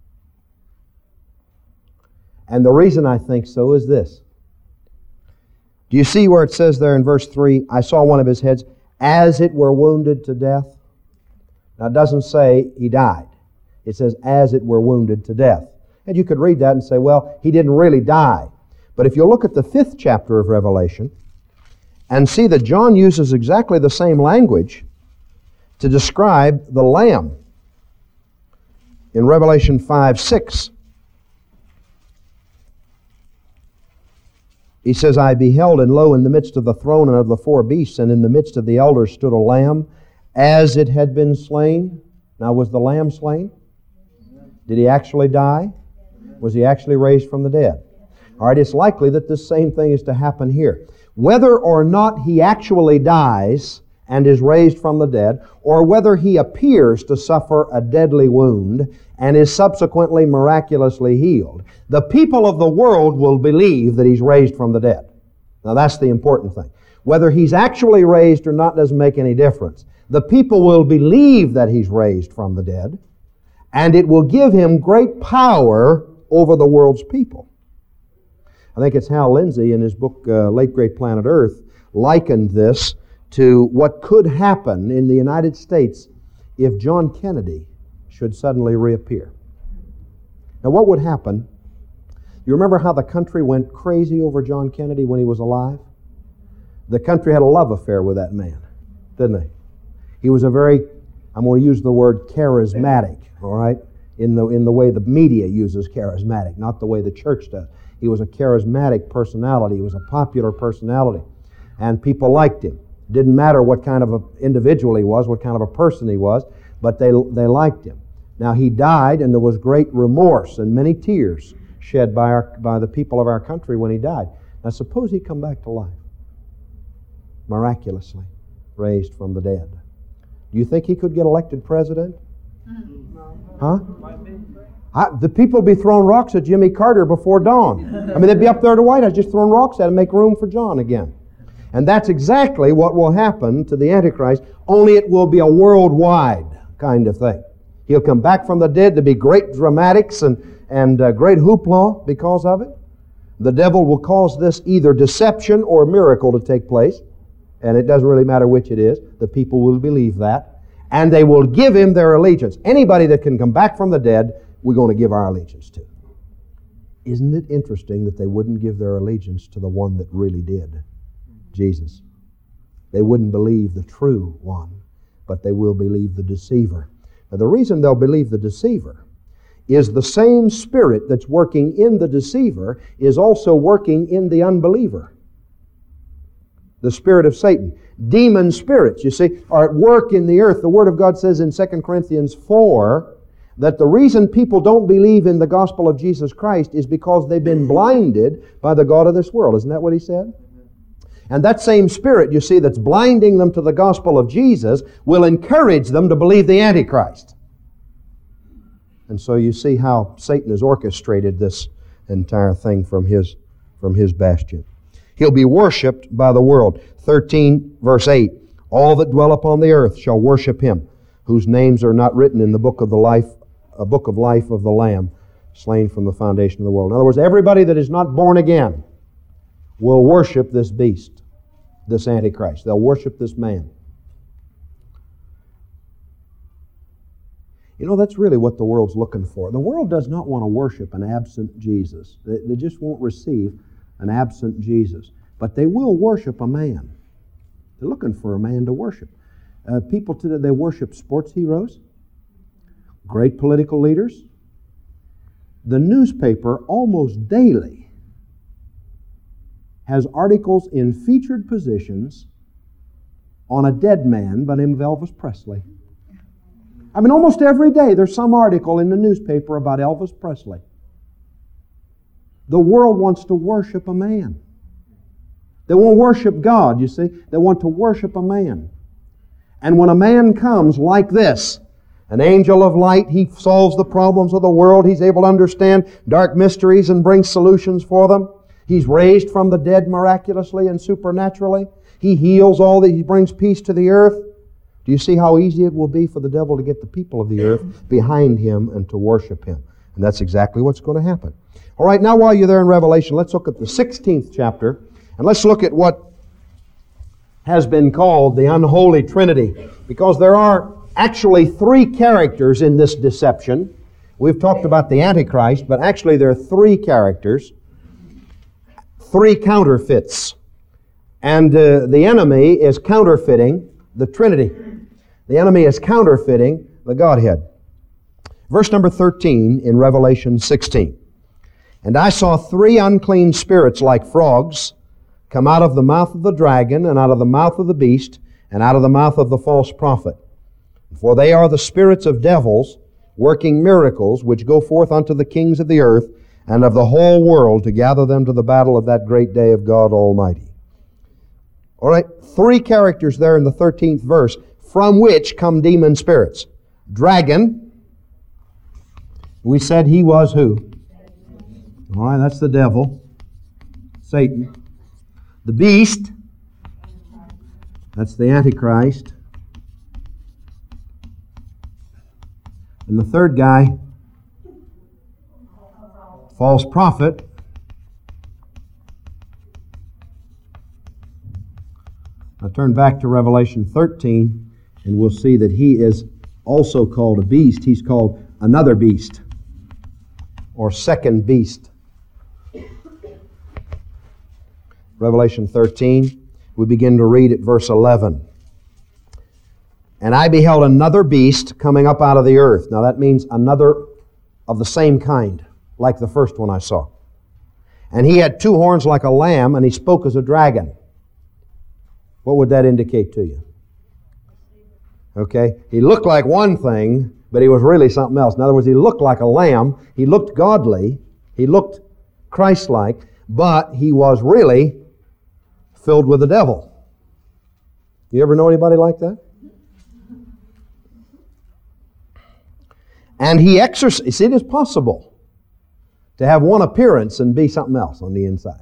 And the reason I think so is this. Do you see where it says there in verse 3, "I saw one of his heads as it were wounded to death"? Now, it doesn't say he died. It says, as it were wounded to death. And you could read that and say, well, he didn't really die. But if you look at the 5th chapter of Revelation and see that John uses exactly the same language to describe the Lamb in Revelation 5:6. He says, "I beheld, and lo, in the midst of the throne and of the 4 beasts, and in the midst of the elders stood a Lamb, as it had been slain." Now, was the Lamb slain? Did he actually die? Was he actually raised from the dead? All right, it's likely that this same thing is to happen here. Whether or not he actually dies and is raised from the dead, or whether he appears to suffer a deadly wound and is subsequently miraculously healed, the people of the world will believe that he's raised from the dead. Now that's the important thing. Whether he's actually raised or not doesn't make any difference. The people will believe that he's raised from the dead, and it will give him great power over the world's people. I think it's Hal Lindsey in his book, Late Great Planet Earth, likened this to what could happen in the United States if John Kennedy should suddenly reappear. Now, what would happen? You remember how the country went crazy over John Kennedy when he was alive? The country had a love affair with that man, didn't they? He was a very, I'm going to use the word charismatic, all right, in the way the media uses charismatic, not the way the church does. He was a charismatic personality. He was a popular personality. And people liked him. Didn't matter what kind of an individual he was, what kind of a person he was, but they liked him. Now, he died, and there was great remorse and many tears shed by the people of our country when he died. Now, suppose he come back to life, miraculously raised from the dead. Do you think he could get elected president? Huh? The people would be throwing rocks at Jimmy Carter before dawn. I mean, they'd be up there at the White House just throwing rocks at him, make room for John again. And that's exactly what will happen to the Antichrist, only it will be a worldwide kind of thing. He'll come back from the dead. There'll be great dramatics and great hoopla because of it. The devil will cause this either deception or miracle to take place, and it doesn't really matter which it is. The people will believe that, and they will give him their allegiance. Anybody that can come back from the dead, we're going to give our allegiance to. Isn't it interesting that they wouldn't give their allegiance to the one that really did? Jesus. They wouldn't believe the true one, but they will believe the deceiver. Now, the reason they'll believe the deceiver is the same spirit that's working in the deceiver is also working in the unbeliever. The spirit of Satan. Demon spirits, you see, are at work in the earth. The Word of God says in 2 Corinthians 4 that the reason people don't believe in the gospel of Jesus Christ is because they've been blinded by the god of this world. Isn't that what he said? And that same spirit, you see, that's blinding them to the gospel of Jesus will encourage them to believe the Antichrist. And so you see how Satan has orchestrated this entire thing from his bastion. He'll be worshipped by the world. 13, verse 8, all that dwell upon the earth shall worship him, whose names are not written in the book of life of the Lamb, slain from the foundation of the world. In other words, everybody that is not born again will worship this beast, this Antichrist. They'll worship this man. You know, that's really what the world's looking for. The world does not want to worship an absent Jesus. They just won't receive an absent Jesus. But they will worship a man. They're looking for a man to worship. People today, they worship sports heroes, great political leaders. The newspaper almost daily has articles in featured positions on a dead man by the name of Elvis Presley. I mean, almost every day there's some article in the newspaper about Elvis Presley. The world wants to worship a man. They won't worship God, you see. They want to worship a man. And when a man comes like this, an angel of light, he solves the problems of the world. He's able to understand dark mysteries and bring solutions for them. He's raised from the dead miraculously and supernaturally. He heals all that. He brings peace to the earth. Do you see how easy it will be for the devil to get the people of the earth behind him and to worship him? And that's exactly what's going to happen. All right, now while you're there in Revelation, let's look at the 16th chapter, and let's look at what has been called the unholy Trinity, because there are actually three characters in this deception. We've talked about the Antichrist, but actually there are three characters, three counterfeits. And the enemy is counterfeiting the Trinity. The enemy is counterfeiting the Godhead. Verse number 13 in Revelation 16. And I saw three unclean spirits like frogs come out of the mouth of the dragon, and out of the mouth of the beast, and out of the mouth of the false prophet. For they are the spirits of devils, working miracles, which go forth unto the kings of the earth and of the whole world to gather them to the battle of that great day of God Almighty. All right, three characters there in the 13th verse, from which come demon spirits. Dragon, we said he was who? All right, that's the devil, Satan. The beast, that's the Antichrist. And the third guy, false prophet. Now turn back to Revelation 13, and we'll see that he is also called a beast. He's called another beast, or second beast. Revelation 13, we begin to read at verse 11. And I beheld another beast coming up out of the earth. Now that means another of the same kind, like the first one I saw. And he had two horns like a lamb, and he spoke as a dragon. What would that indicate to you? Okay, he looked like one thing, but he was really something else. In other words, he looked like a lamb, he looked godly, he looked Christ-like, but he was really filled with the devil. You ever know anybody like that? And he exercised. It is possible to have one appearance and be something else on the inside.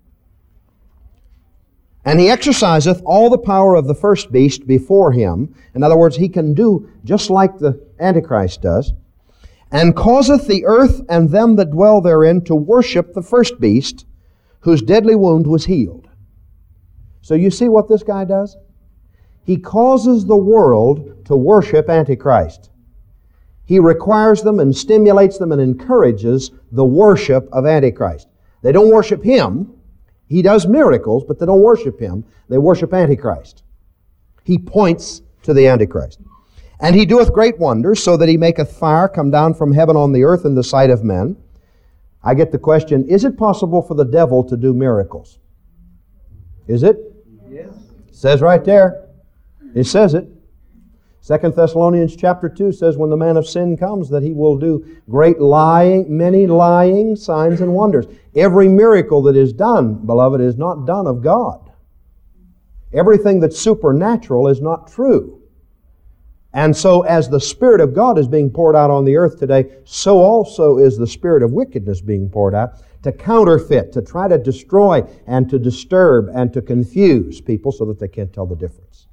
And he exerciseth all the power of the first beast before him. In other words, he can do just like the Antichrist does. And causeth the earth and them that dwell therein to worship the first beast, whose deadly wound was healed. So you see what this guy does? He causes the world to worship Antichrist. He requires them and stimulates them and encourages the worship of Antichrist. They don't worship him. He does miracles, but they don't worship him. They worship Antichrist. He points to the Antichrist. And he doeth great wonders, so that he maketh fire come down from heaven on the earth in the sight of men. I get the question, is it possible for the devil to do miracles? Is it? Yes. It says right there. It says it. 2 Thessalonians chapter 2 says when the man of sin comes that he will do many lying signs and wonders. Every miracle that is done, beloved, is not done of God. Everything that's supernatural is not true. And so as the Spirit of God is being poured out on the earth today, so also is the spirit of wickedness being poured out to counterfeit, to try to destroy and to disturb and to confuse people so that they can't tell the difference.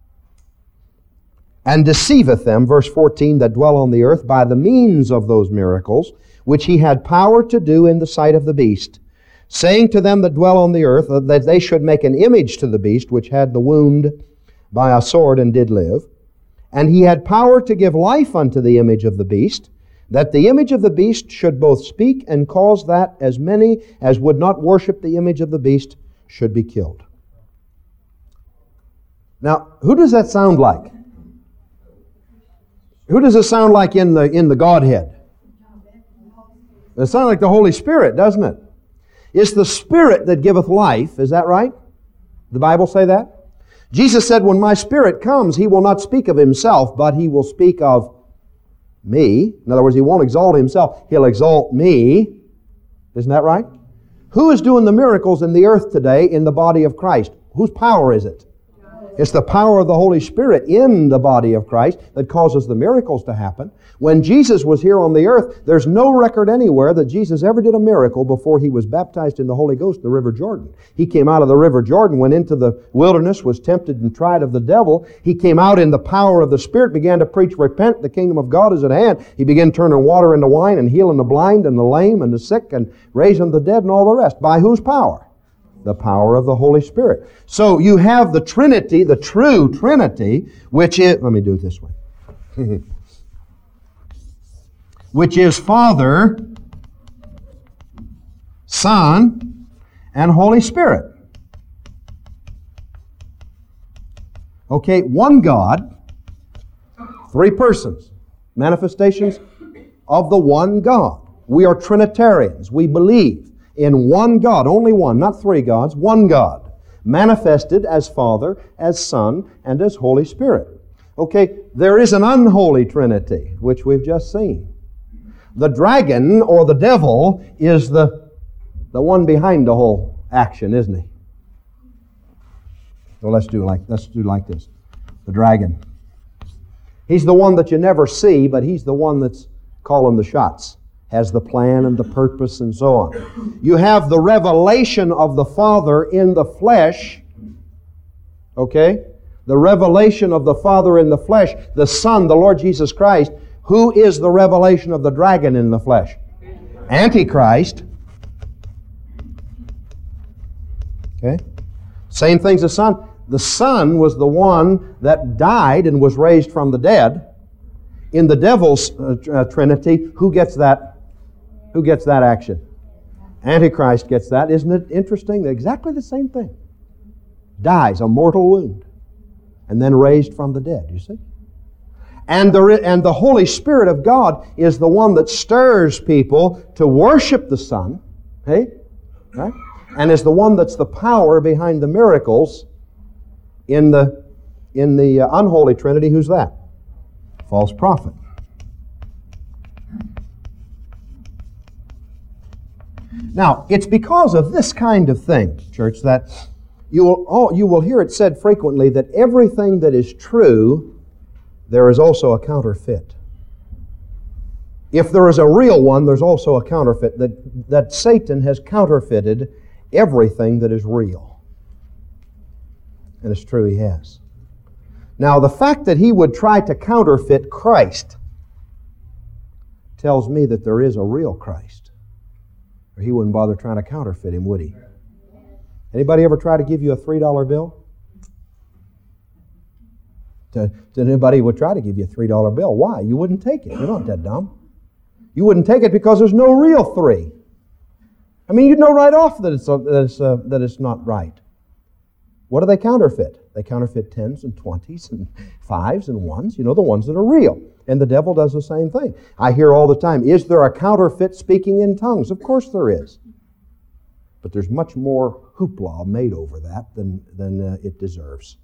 And deceiveth them, verse 14, that dwell on the earth by the means of those miracles, which he had power to do in the sight of the beast, saying to them that dwell on the earth that they should make an image to the beast, which had the wound by a sword and did live. And he had power to give life unto the image of the beast, that the image of the beast should both speak and cause that as many as would not worship the image of the beast should be killed. Now, who does that sound like? Who does it sound like in the Godhead? It sounds like the Holy Spirit, doesn't it? It's the Spirit that giveth life. Is that right? The Bible say that? Jesus said, when my Spirit comes, He will not speak of Himself, but He will speak of me. In other words, He won't exalt Himself. He'll exalt me. Isn't that right? Who is doing the miracles in the earth today in the body of Christ? Whose power is it? It's the power of the Holy Spirit in the body of Christ that causes the miracles to happen. When Jesus was here on the earth, there's no record anywhere that Jesus ever did a miracle before He was baptized in the Holy Ghost in the River Jordan. He came out of the River Jordan, went into the wilderness, was tempted and tried of the devil. He came out in the power of the Spirit, began to preach, repent, the kingdom of God is at hand. He began turning water into wine and healing the blind and the lame and the sick and raising the dead and all the rest. By whose power? The power of the Holy Spirit. So you have the Trinity, the true Trinity, which is, let me do it this way, which is Father, Son, and Holy Spirit. Okay, one God, three persons, manifestations of the one God. We are Trinitarians. We believe in one God, only one, not three gods, one God, manifested as Father, as Son, and as Holy Spirit. Okay, there is an unholy Trinity, which we've just seen. The dragon, or the devil, is the one behind the whole action, isn't he? So let's do like this. The dragon. He's the one that you never see, but he's the one that's calling the shots. Has the plan and the purpose and so on. You have the revelation of the Father in the flesh. Okay? The revelation of the Father in the flesh. The Son, the Lord Jesus Christ. Who is the revelation of the dragon in the flesh? Antichrist. Okay? Same thing's the Son. The Son was the one that died and was raised from the dead. In the devil's Trinity, who gets that? Who gets that action? Antichrist gets that. Isn't it interesting? They're exactly the same thing. Dies a mortal wound and then raised from the dead, you see? And the Holy Spirit of God is the one that stirs people to worship the Son, hey? Right? And is the one that's the power behind the miracles in the unholy Trinity. Who's that? False prophet. Now, it's because of this kind of thing, church, that you will hear it said frequently that everything that is true, there is also a counterfeit. If there is a real one, there's also a counterfeit. That Satan has counterfeited everything that is real. And it's true, he has. Now, the fact that he would try to counterfeit Christ tells me that there is a real Christ. Or he wouldn't bother trying to counterfeit him, would he? Anybody ever try to give you a $3 bill? Did anybody would try to give you a $3 bill? Why? You wouldn't take it. You're not that dumb. You wouldn't take it because there's no real three. I mean, you'd know right off that it's not right. What do they counterfeit? They counterfeit 10s and 20s and 5s and 1s, the ones that are real. And the devil does the same thing. I hear all the time, is there a counterfeit speaking in tongues? Of course there is. But there's much more hoopla made over that than it deserves.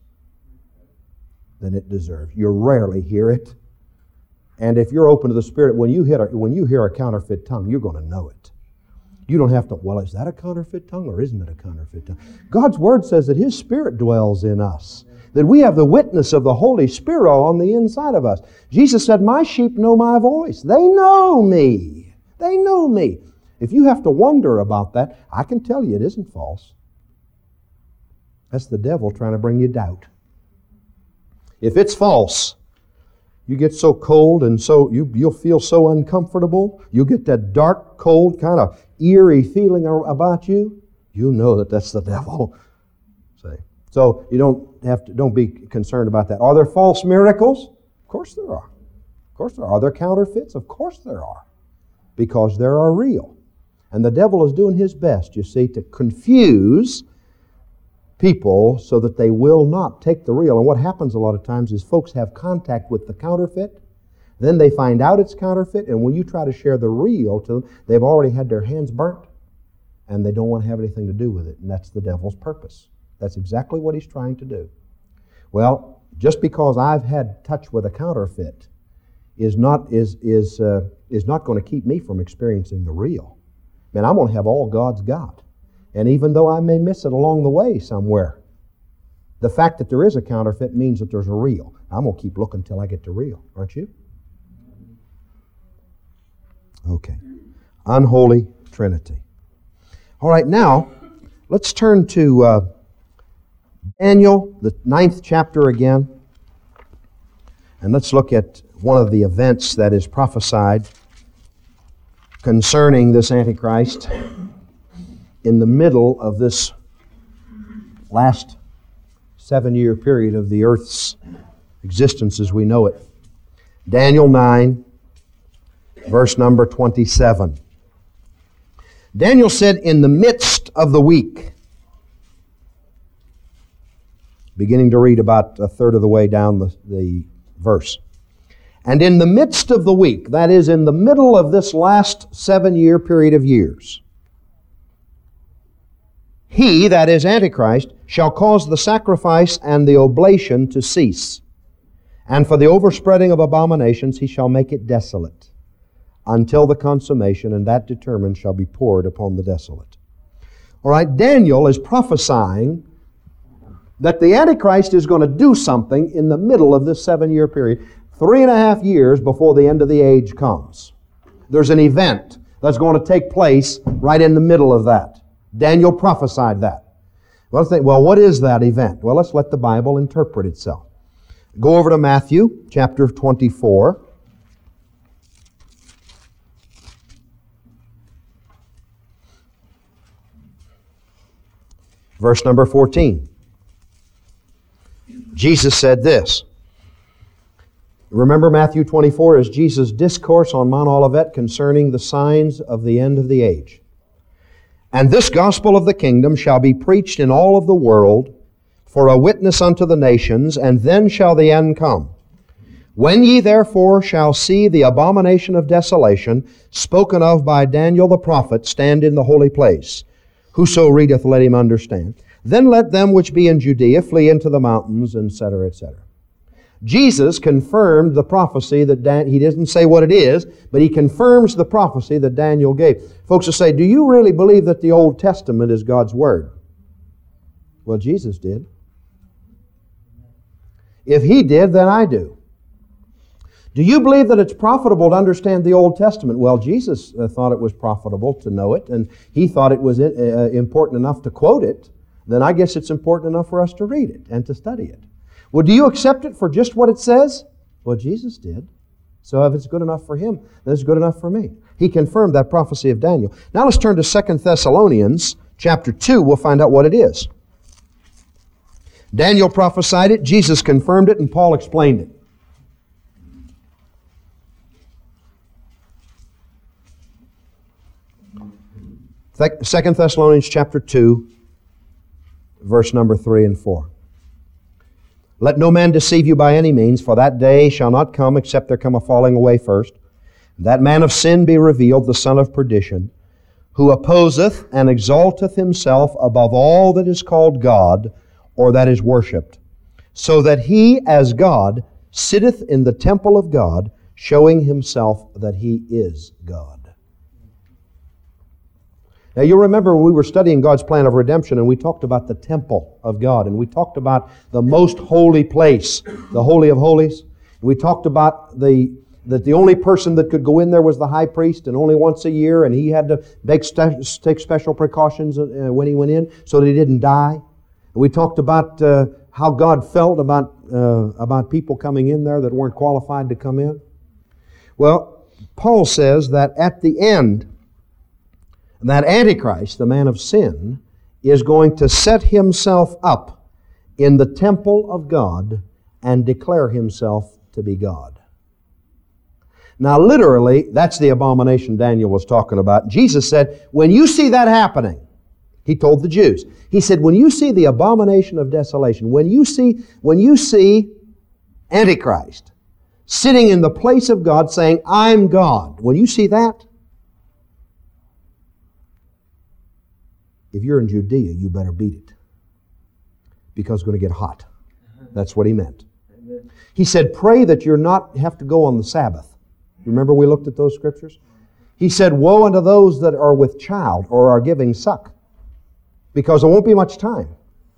You rarely hear it. And if you're open to the Spirit, when you hear a counterfeit tongue, you're going to know it. You don't have to, well, is that a counterfeit tongue or isn't it a counterfeit tongue? God's Word says that His Spirit dwells in us, that we have the witness of the Holy Spirit on the inside of us. Jesus said, my sheep know my voice. They know me. They know me. If you have to wonder about that, I can tell you it isn't false. That's the devil trying to bring you doubt. If it's false, you get so cold and so you'll feel so uncomfortable. You'll get that dark, cold, kind of eerie feeling about you. You know that that's the devil. See? So you don't be concerned about that. Are there false miracles? Of course there are. Of course there are. Are there counterfeits? Of course there are. Because there are real. And the devil is doing his best, you see, to confuse people so that they will not take the real. And what happens a lot of times is folks have contact with the counterfeit, then they find out it's counterfeit, and when you try to share the real to them, they've already had their hands burnt, and they don't want to have anything to do with it. And that's the devil's purpose. That's exactly what he's trying to do. Well, just because I've had touch with a counterfeit is not going to keep me from experiencing the real. Man, I'm going to have all God's got. And even though I may miss it along the way somewhere, the fact that there is a counterfeit means that there's a real. I'm going to keep looking until I get to real, aren't you? Okay. Unholy Trinity. All right, now, let's turn to Daniel, the 9th chapter again. And let's look at one of the events that is prophesied concerning this Antichrist in the middle of this last 7-year period of the earth's existence as we know it. Daniel 9, verse number 27. Daniel said, in the midst of the week, beginning to read about a third of the way down the verse. And in the midst of the week, that is, in the middle of this last 7-year period of years, he, that is Antichrist, shall cause the sacrifice and the oblation to cease. And for the overspreading of abominations he shall make it desolate, until the consummation, and that determined shall be poured upon the desolate. All right, Daniel is prophesying that the Antichrist is going to do something in the middle of this 7-year period, 3.5 years before the end of the age comes. There's an event that's going to take place right in the middle of that. Daniel prophesied that. Well, what is that event? Well, let's let the Bible interpret itself. Go over to Matthew chapter 24. Verse number 14. Jesus said this. Remember, Matthew 24 is Jesus' discourse on Mount Olivet concerning the signs of the end of the age. And this gospel of the kingdom shall be preached in all of the world for a witness unto the nations, and then shall the end come. When ye therefore shall see the abomination of desolation spoken of by Daniel the prophet stand in the holy place, whoso readeth, let him understand. Then let them which be in Judea flee into the mountains, etc., etc. Jesus confirmed the prophecy that he doesn't say what it is, but he confirms the prophecy that Daniel gave. Folks will say, do you really believe that the Old Testament is God's Word? Well, Jesus did. If He did, then I do. Do you believe that it's profitable to understand the Old Testament? Well, Jesus thought it was profitable to know it, and He thought it was important enough to quote it. Then I guess it's important enough for us to read it and to study it. Well, do you accept it for just what it says? Well, Jesus did. So if it's good enough for Him, then it's good enough for me. He confirmed that prophecy of Daniel. Now let's turn to 2 Thessalonians chapter 2. We'll find out what it is. Daniel prophesied it, Jesus confirmed it, and Paul explained it. 2 Thessalonians chapter 2, verse number 3 and 4. Let no man deceive you by any means, for that day shall not come except there come a falling away first. That man of sin be revealed, the son of perdition, who opposeth and exalteth himself above all that is called God or that is worshipped, so that he as God sitteth in the temple of God, showing himself that he is God. Now you'll remember we were studying God's plan of redemption and we talked about the temple of God and we talked about the most holy place, the Holy of Holies. We talked about that the only person that could go in there was the high priest, and only once a year, and he had to take special precautions when he went in so that he didn't die. And we talked about how God felt about people coming in there that weren't qualified to come in. Well, Paul says that at the end, that Antichrist, the man of sin, is going to set himself up in the temple of God and declare himself to be God. Now, literally, that's the abomination Daniel was talking about. Jesus said, when you see that happening, he told the Jews, he said, when you see the abomination of desolation, when you see Antichrist sitting in the place of God saying, I'm God, when you see that, if you're in Judea, you better beat it, because it's going to get hot. That's what he meant. Amen. He said, pray that you're not have to go on the Sabbath. Remember we looked at those scriptures? He said, woe unto those that are with child or are giving suck, because there won't be much time.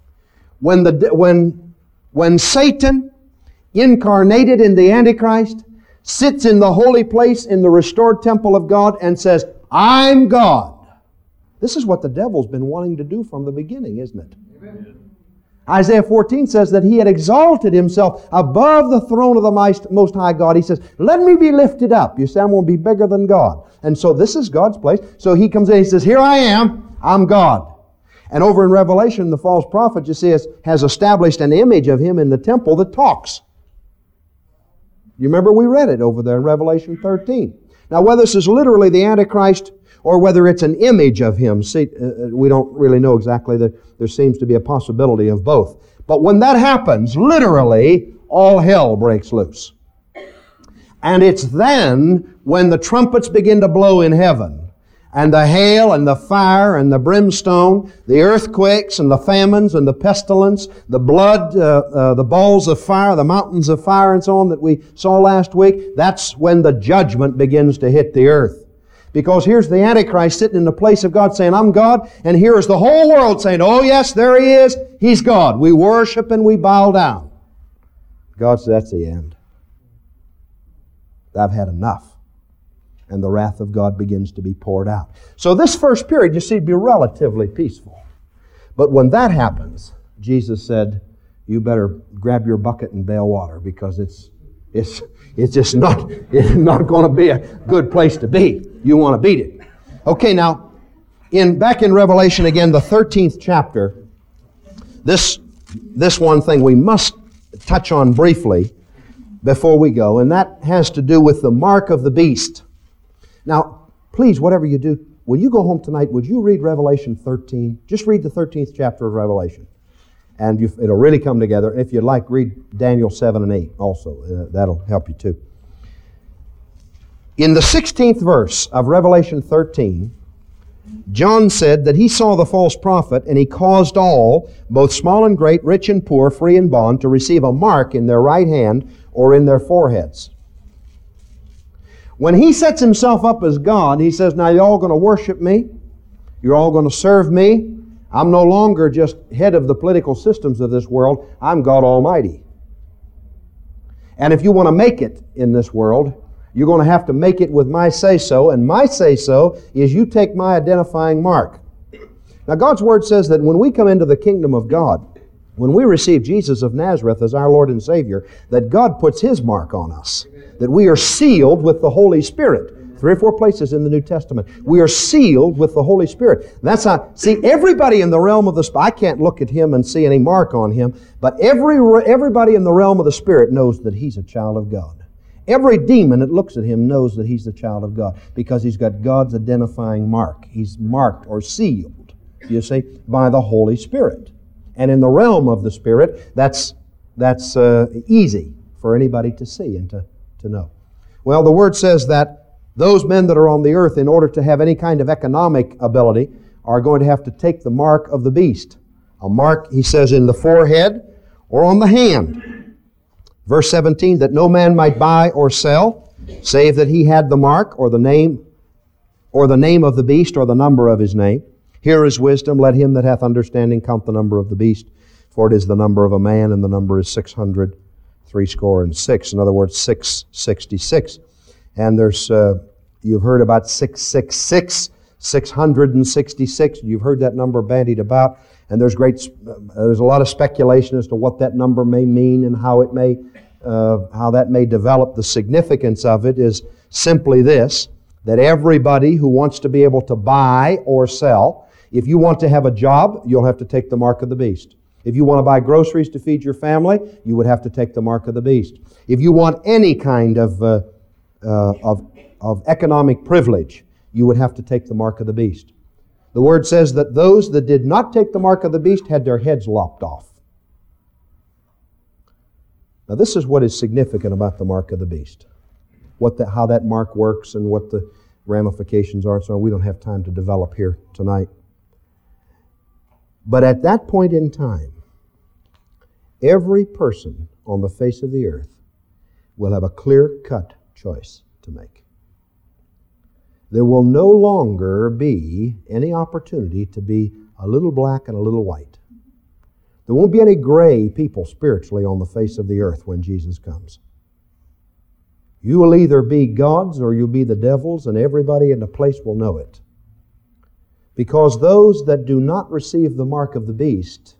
When Satan, incarnated in the Antichrist, sits in the holy place in the restored temple of God and says, I'm God. This is what the devil's been wanting to do from the beginning, isn't it? Amen. Isaiah 14 says that he had exalted himself above the throne of the Most High God. He says, let me be lifted up. You say, I'm going to be bigger than God. And so this is God's place. So he comes in and he says, here I am, I'm God. And over in Revelation, the false prophet, you see, has established an image of him in the temple that talks. You remember we read it over there in Revelation 13. Now, whether this is literally the Antichrist or whether it's an image of him, see, we don't really know exactly. There seems to be a possibility of both. But when that happens, literally, all hell breaks loose. And it's then when the trumpets begin to blow in heaven, and the hail and the fire and the brimstone, the earthquakes and the famines and the pestilence, the blood, the balls of fire, the mountains of fire and so on that we saw last week, that's when the judgment begins to hit the earth. Because here's the Antichrist sitting in the place of God saying, I'm God, and here is the whole world saying, oh yes, there he is, he's God. We worship and we bow down. God says, that's the end. I've had enough. And the wrath of God begins to be poured out. So this first period, you see, be relatively peaceful. But when that happens, Jesus said, you better grab your bucket and bail water, because it's just not going to be a good place to be. You want to beat it. Okay, now, back in Revelation again, the 13th chapter, this one thing we must touch on briefly before we go, and that has to do with the mark of the beast. Now, please, whatever you do, when you go home tonight, would you read Revelation 13? Just read the 13th chapter of Revelation. And it'll really come together. If you'd like, read Daniel 7 and 8 also. That'll help you too. In the 16th verse of Revelation 13, John said that he saw the false prophet, and he caused all, both small and great, rich and poor, free and bond, to receive a mark in their right hand or in their foreheads. When he sets himself up as God, he says, now you're all going to worship me. You're all going to serve me. I'm no longer just head of the political systems of this world. I'm God Almighty. And if you want to make it in this world, you're going to have to make it with my say-so. And my say-so is you take my identifying mark. Now, God's Word says that when we come into the kingdom of God, when we receive Jesus of Nazareth as our Lord and Savior, that God puts His mark on us. That we are sealed with the Holy Spirit. 3 or 4 places in the New Testament. We are sealed with the Holy Spirit. That's how, see, everybody in the realm of the Spirit, I can't look at him and see any mark on him, but everybody in the realm of the Spirit knows that he's a child of God. Every demon that looks at him knows that he's the child of God, because he's got God's identifying mark. He's marked or sealed, you see, by the Holy Spirit. And in the realm of the Spirit, that's that's easy for anybody to see and to know. Well, the Word says that those men that are on the earth, in order to have any kind of economic ability, are going to have to take the mark of the beast. A mark, he says, in the forehead or on the hand. Verse 17, that no man might buy or sell, save that he had the mark or the name of the beast or the number of his name. Here is wisdom. Let him that hath understanding count the number of the beast, for it is the number of a man, and the number is 666. In other words, 666. And there's, you've heard about 666, 666. You've heard that number bandied about. And there's a lot of speculation as to what that number may mean and how that may develop. The significance of it is simply this, that everybody who wants to be able to buy or sell, if you want to have a job, you'll have to take the mark of the beast. If you want to buy groceries to feed your family, you would have to take the mark of the beast. If you want any kind of economic privilege, you would have to take the mark of the beast. The Word says that those that did not take the mark of the beast had their heads lopped off. Now this is what is significant about the mark of the beast. How that mark works and what the ramifications are and so on. We don't have time to develop here tonight. But at that point in time, every person on the face of the earth will have a clear-cut choice to make. There will no longer be any opportunity to be a little black and a little white. There won't be any gray people spiritually on the face of the earth when Jesus comes. You will either be God's or you'll be the devil's, and everybody in the place will know it. Because those that do not receive the mark of the beast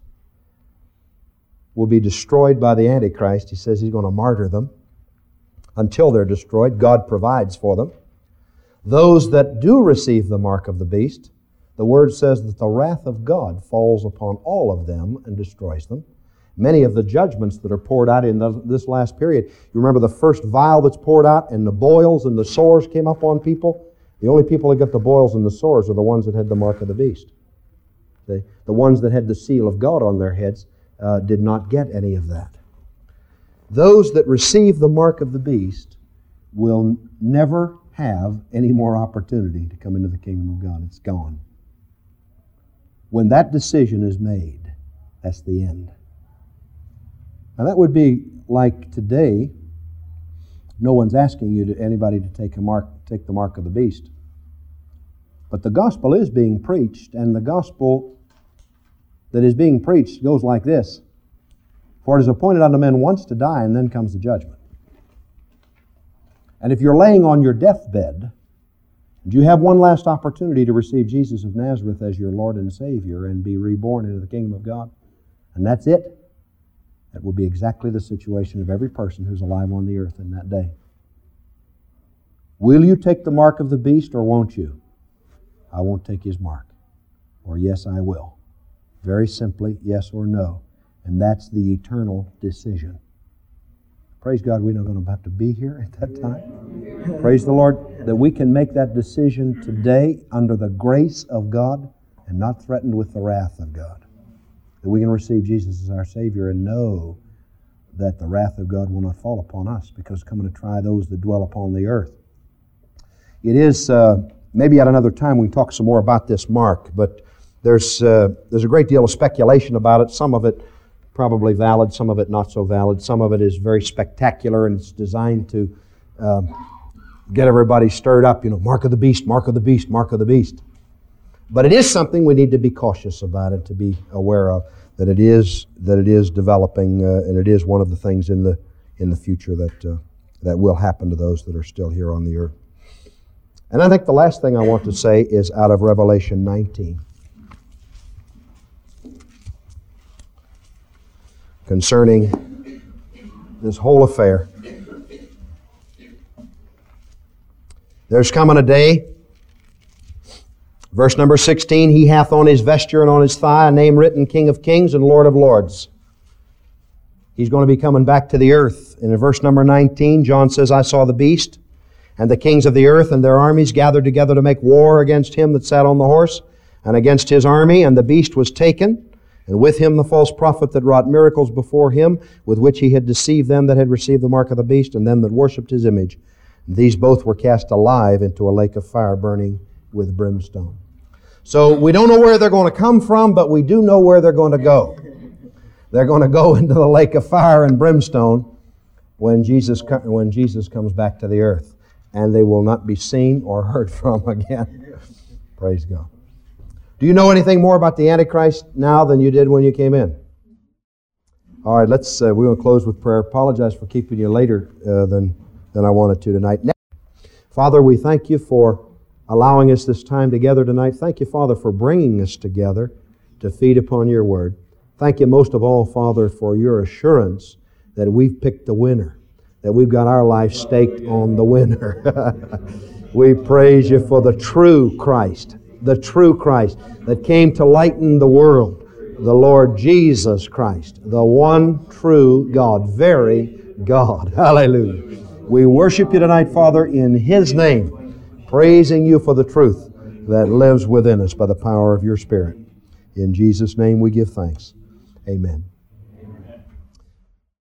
will be destroyed by the Antichrist. He says he's going to martyr them until they're destroyed. God provides for them. Those that do receive the mark of the beast, the Word says that the wrath of God falls upon all of them and destroys them. Many of the judgments that are poured out in this last period, you remember the first vial that's poured out and the boils and the sores came up on people? The only people that got the boils and the sores are the ones that had the mark of the beast. The ones that had the seal of God on their heads did not get any of that. Those that receive the mark of the beast will never have any more opportunity to come into the kingdom of God. It's gone. When that decision is made, that's the end. Now that would be like today, no one's asking anybody to take the mark of the beast. But the gospel is being preached, and the gospel that is being preached goes like this. For it is appointed unto men once to die, and then comes the judgment. And if you're laying on your deathbed, and you have one last opportunity to receive Jesus of Nazareth as your Lord and Savior and be reborn into the kingdom of God, and that's it, that will be exactly the situation of every person who's alive on the earth in that day. Will you take the mark of the beast or won't you? I won't take his mark. Or yes, I will. Very simply, yes or no. And that's the eternal decision. Praise God, we're not going to have to be here at that time. Praise the Lord that we can make that decision today under the grace of God and not threatened with the wrath of God. That we can receive Jesus as our Savior and know that the wrath of God will not fall upon us, because it's coming to try those that dwell upon the earth. It is, maybe at another time we can talk some more about this mark, but there's a great deal of speculation about it. Some of it probably valid, some of it not so valid. Some of it is very spectacular, and it's designed to get everybody stirred up, mark of the beast, mark of the beast, mark of the beast. But it is something we need to be cautious about and to be aware of, that it is developing, and it is one of the things in the future that will happen to those that are still here on the earth. And I think the last thing I want to say is out of Revelation 19. Concerning this whole affair. There's coming a day, verse number 16, he hath on his vesture and on his thigh a name written, King of Kings and Lord of Lords. He's going to be coming back to the earth. And in verse number 19, John says, I saw the beast and the kings of the earth and their armies gathered together to make war against him that sat on the horse and against his army, and the beast was taken, And with him the false prophet that wrought miracles before him, with which he had deceived them that had received the mark of the beast, and them that worshipped his image. And these both were cast alive into a lake of fire burning with brimstone. So we don't know where they're going to come from, but we do know where they're going to go. They're going to go into the lake of fire and brimstone when Jesus comes back to the earth. And they will not be seen or heard from again. Praise God. Do you know anything more about the Antichrist now than you did when you came in? All right, we're going to close with prayer. Apologize for keeping you later than I wanted to tonight. Father, we thank you for allowing us this time together tonight. Thank you, Father, for bringing us together to feed upon your word. Thank you most of all, Father, for your assurance that we've picked the winner, that we've got our life staked on the winner. We praise you for the true Christ that came to lighten the world, the Lord Jesus Christ, the one true God, very God. Hallelujah. We worship you tonight, Father, in His name, praising you for the truth that lives within us by the power of your Spirit. In Jesus' name we give thanks. Amen.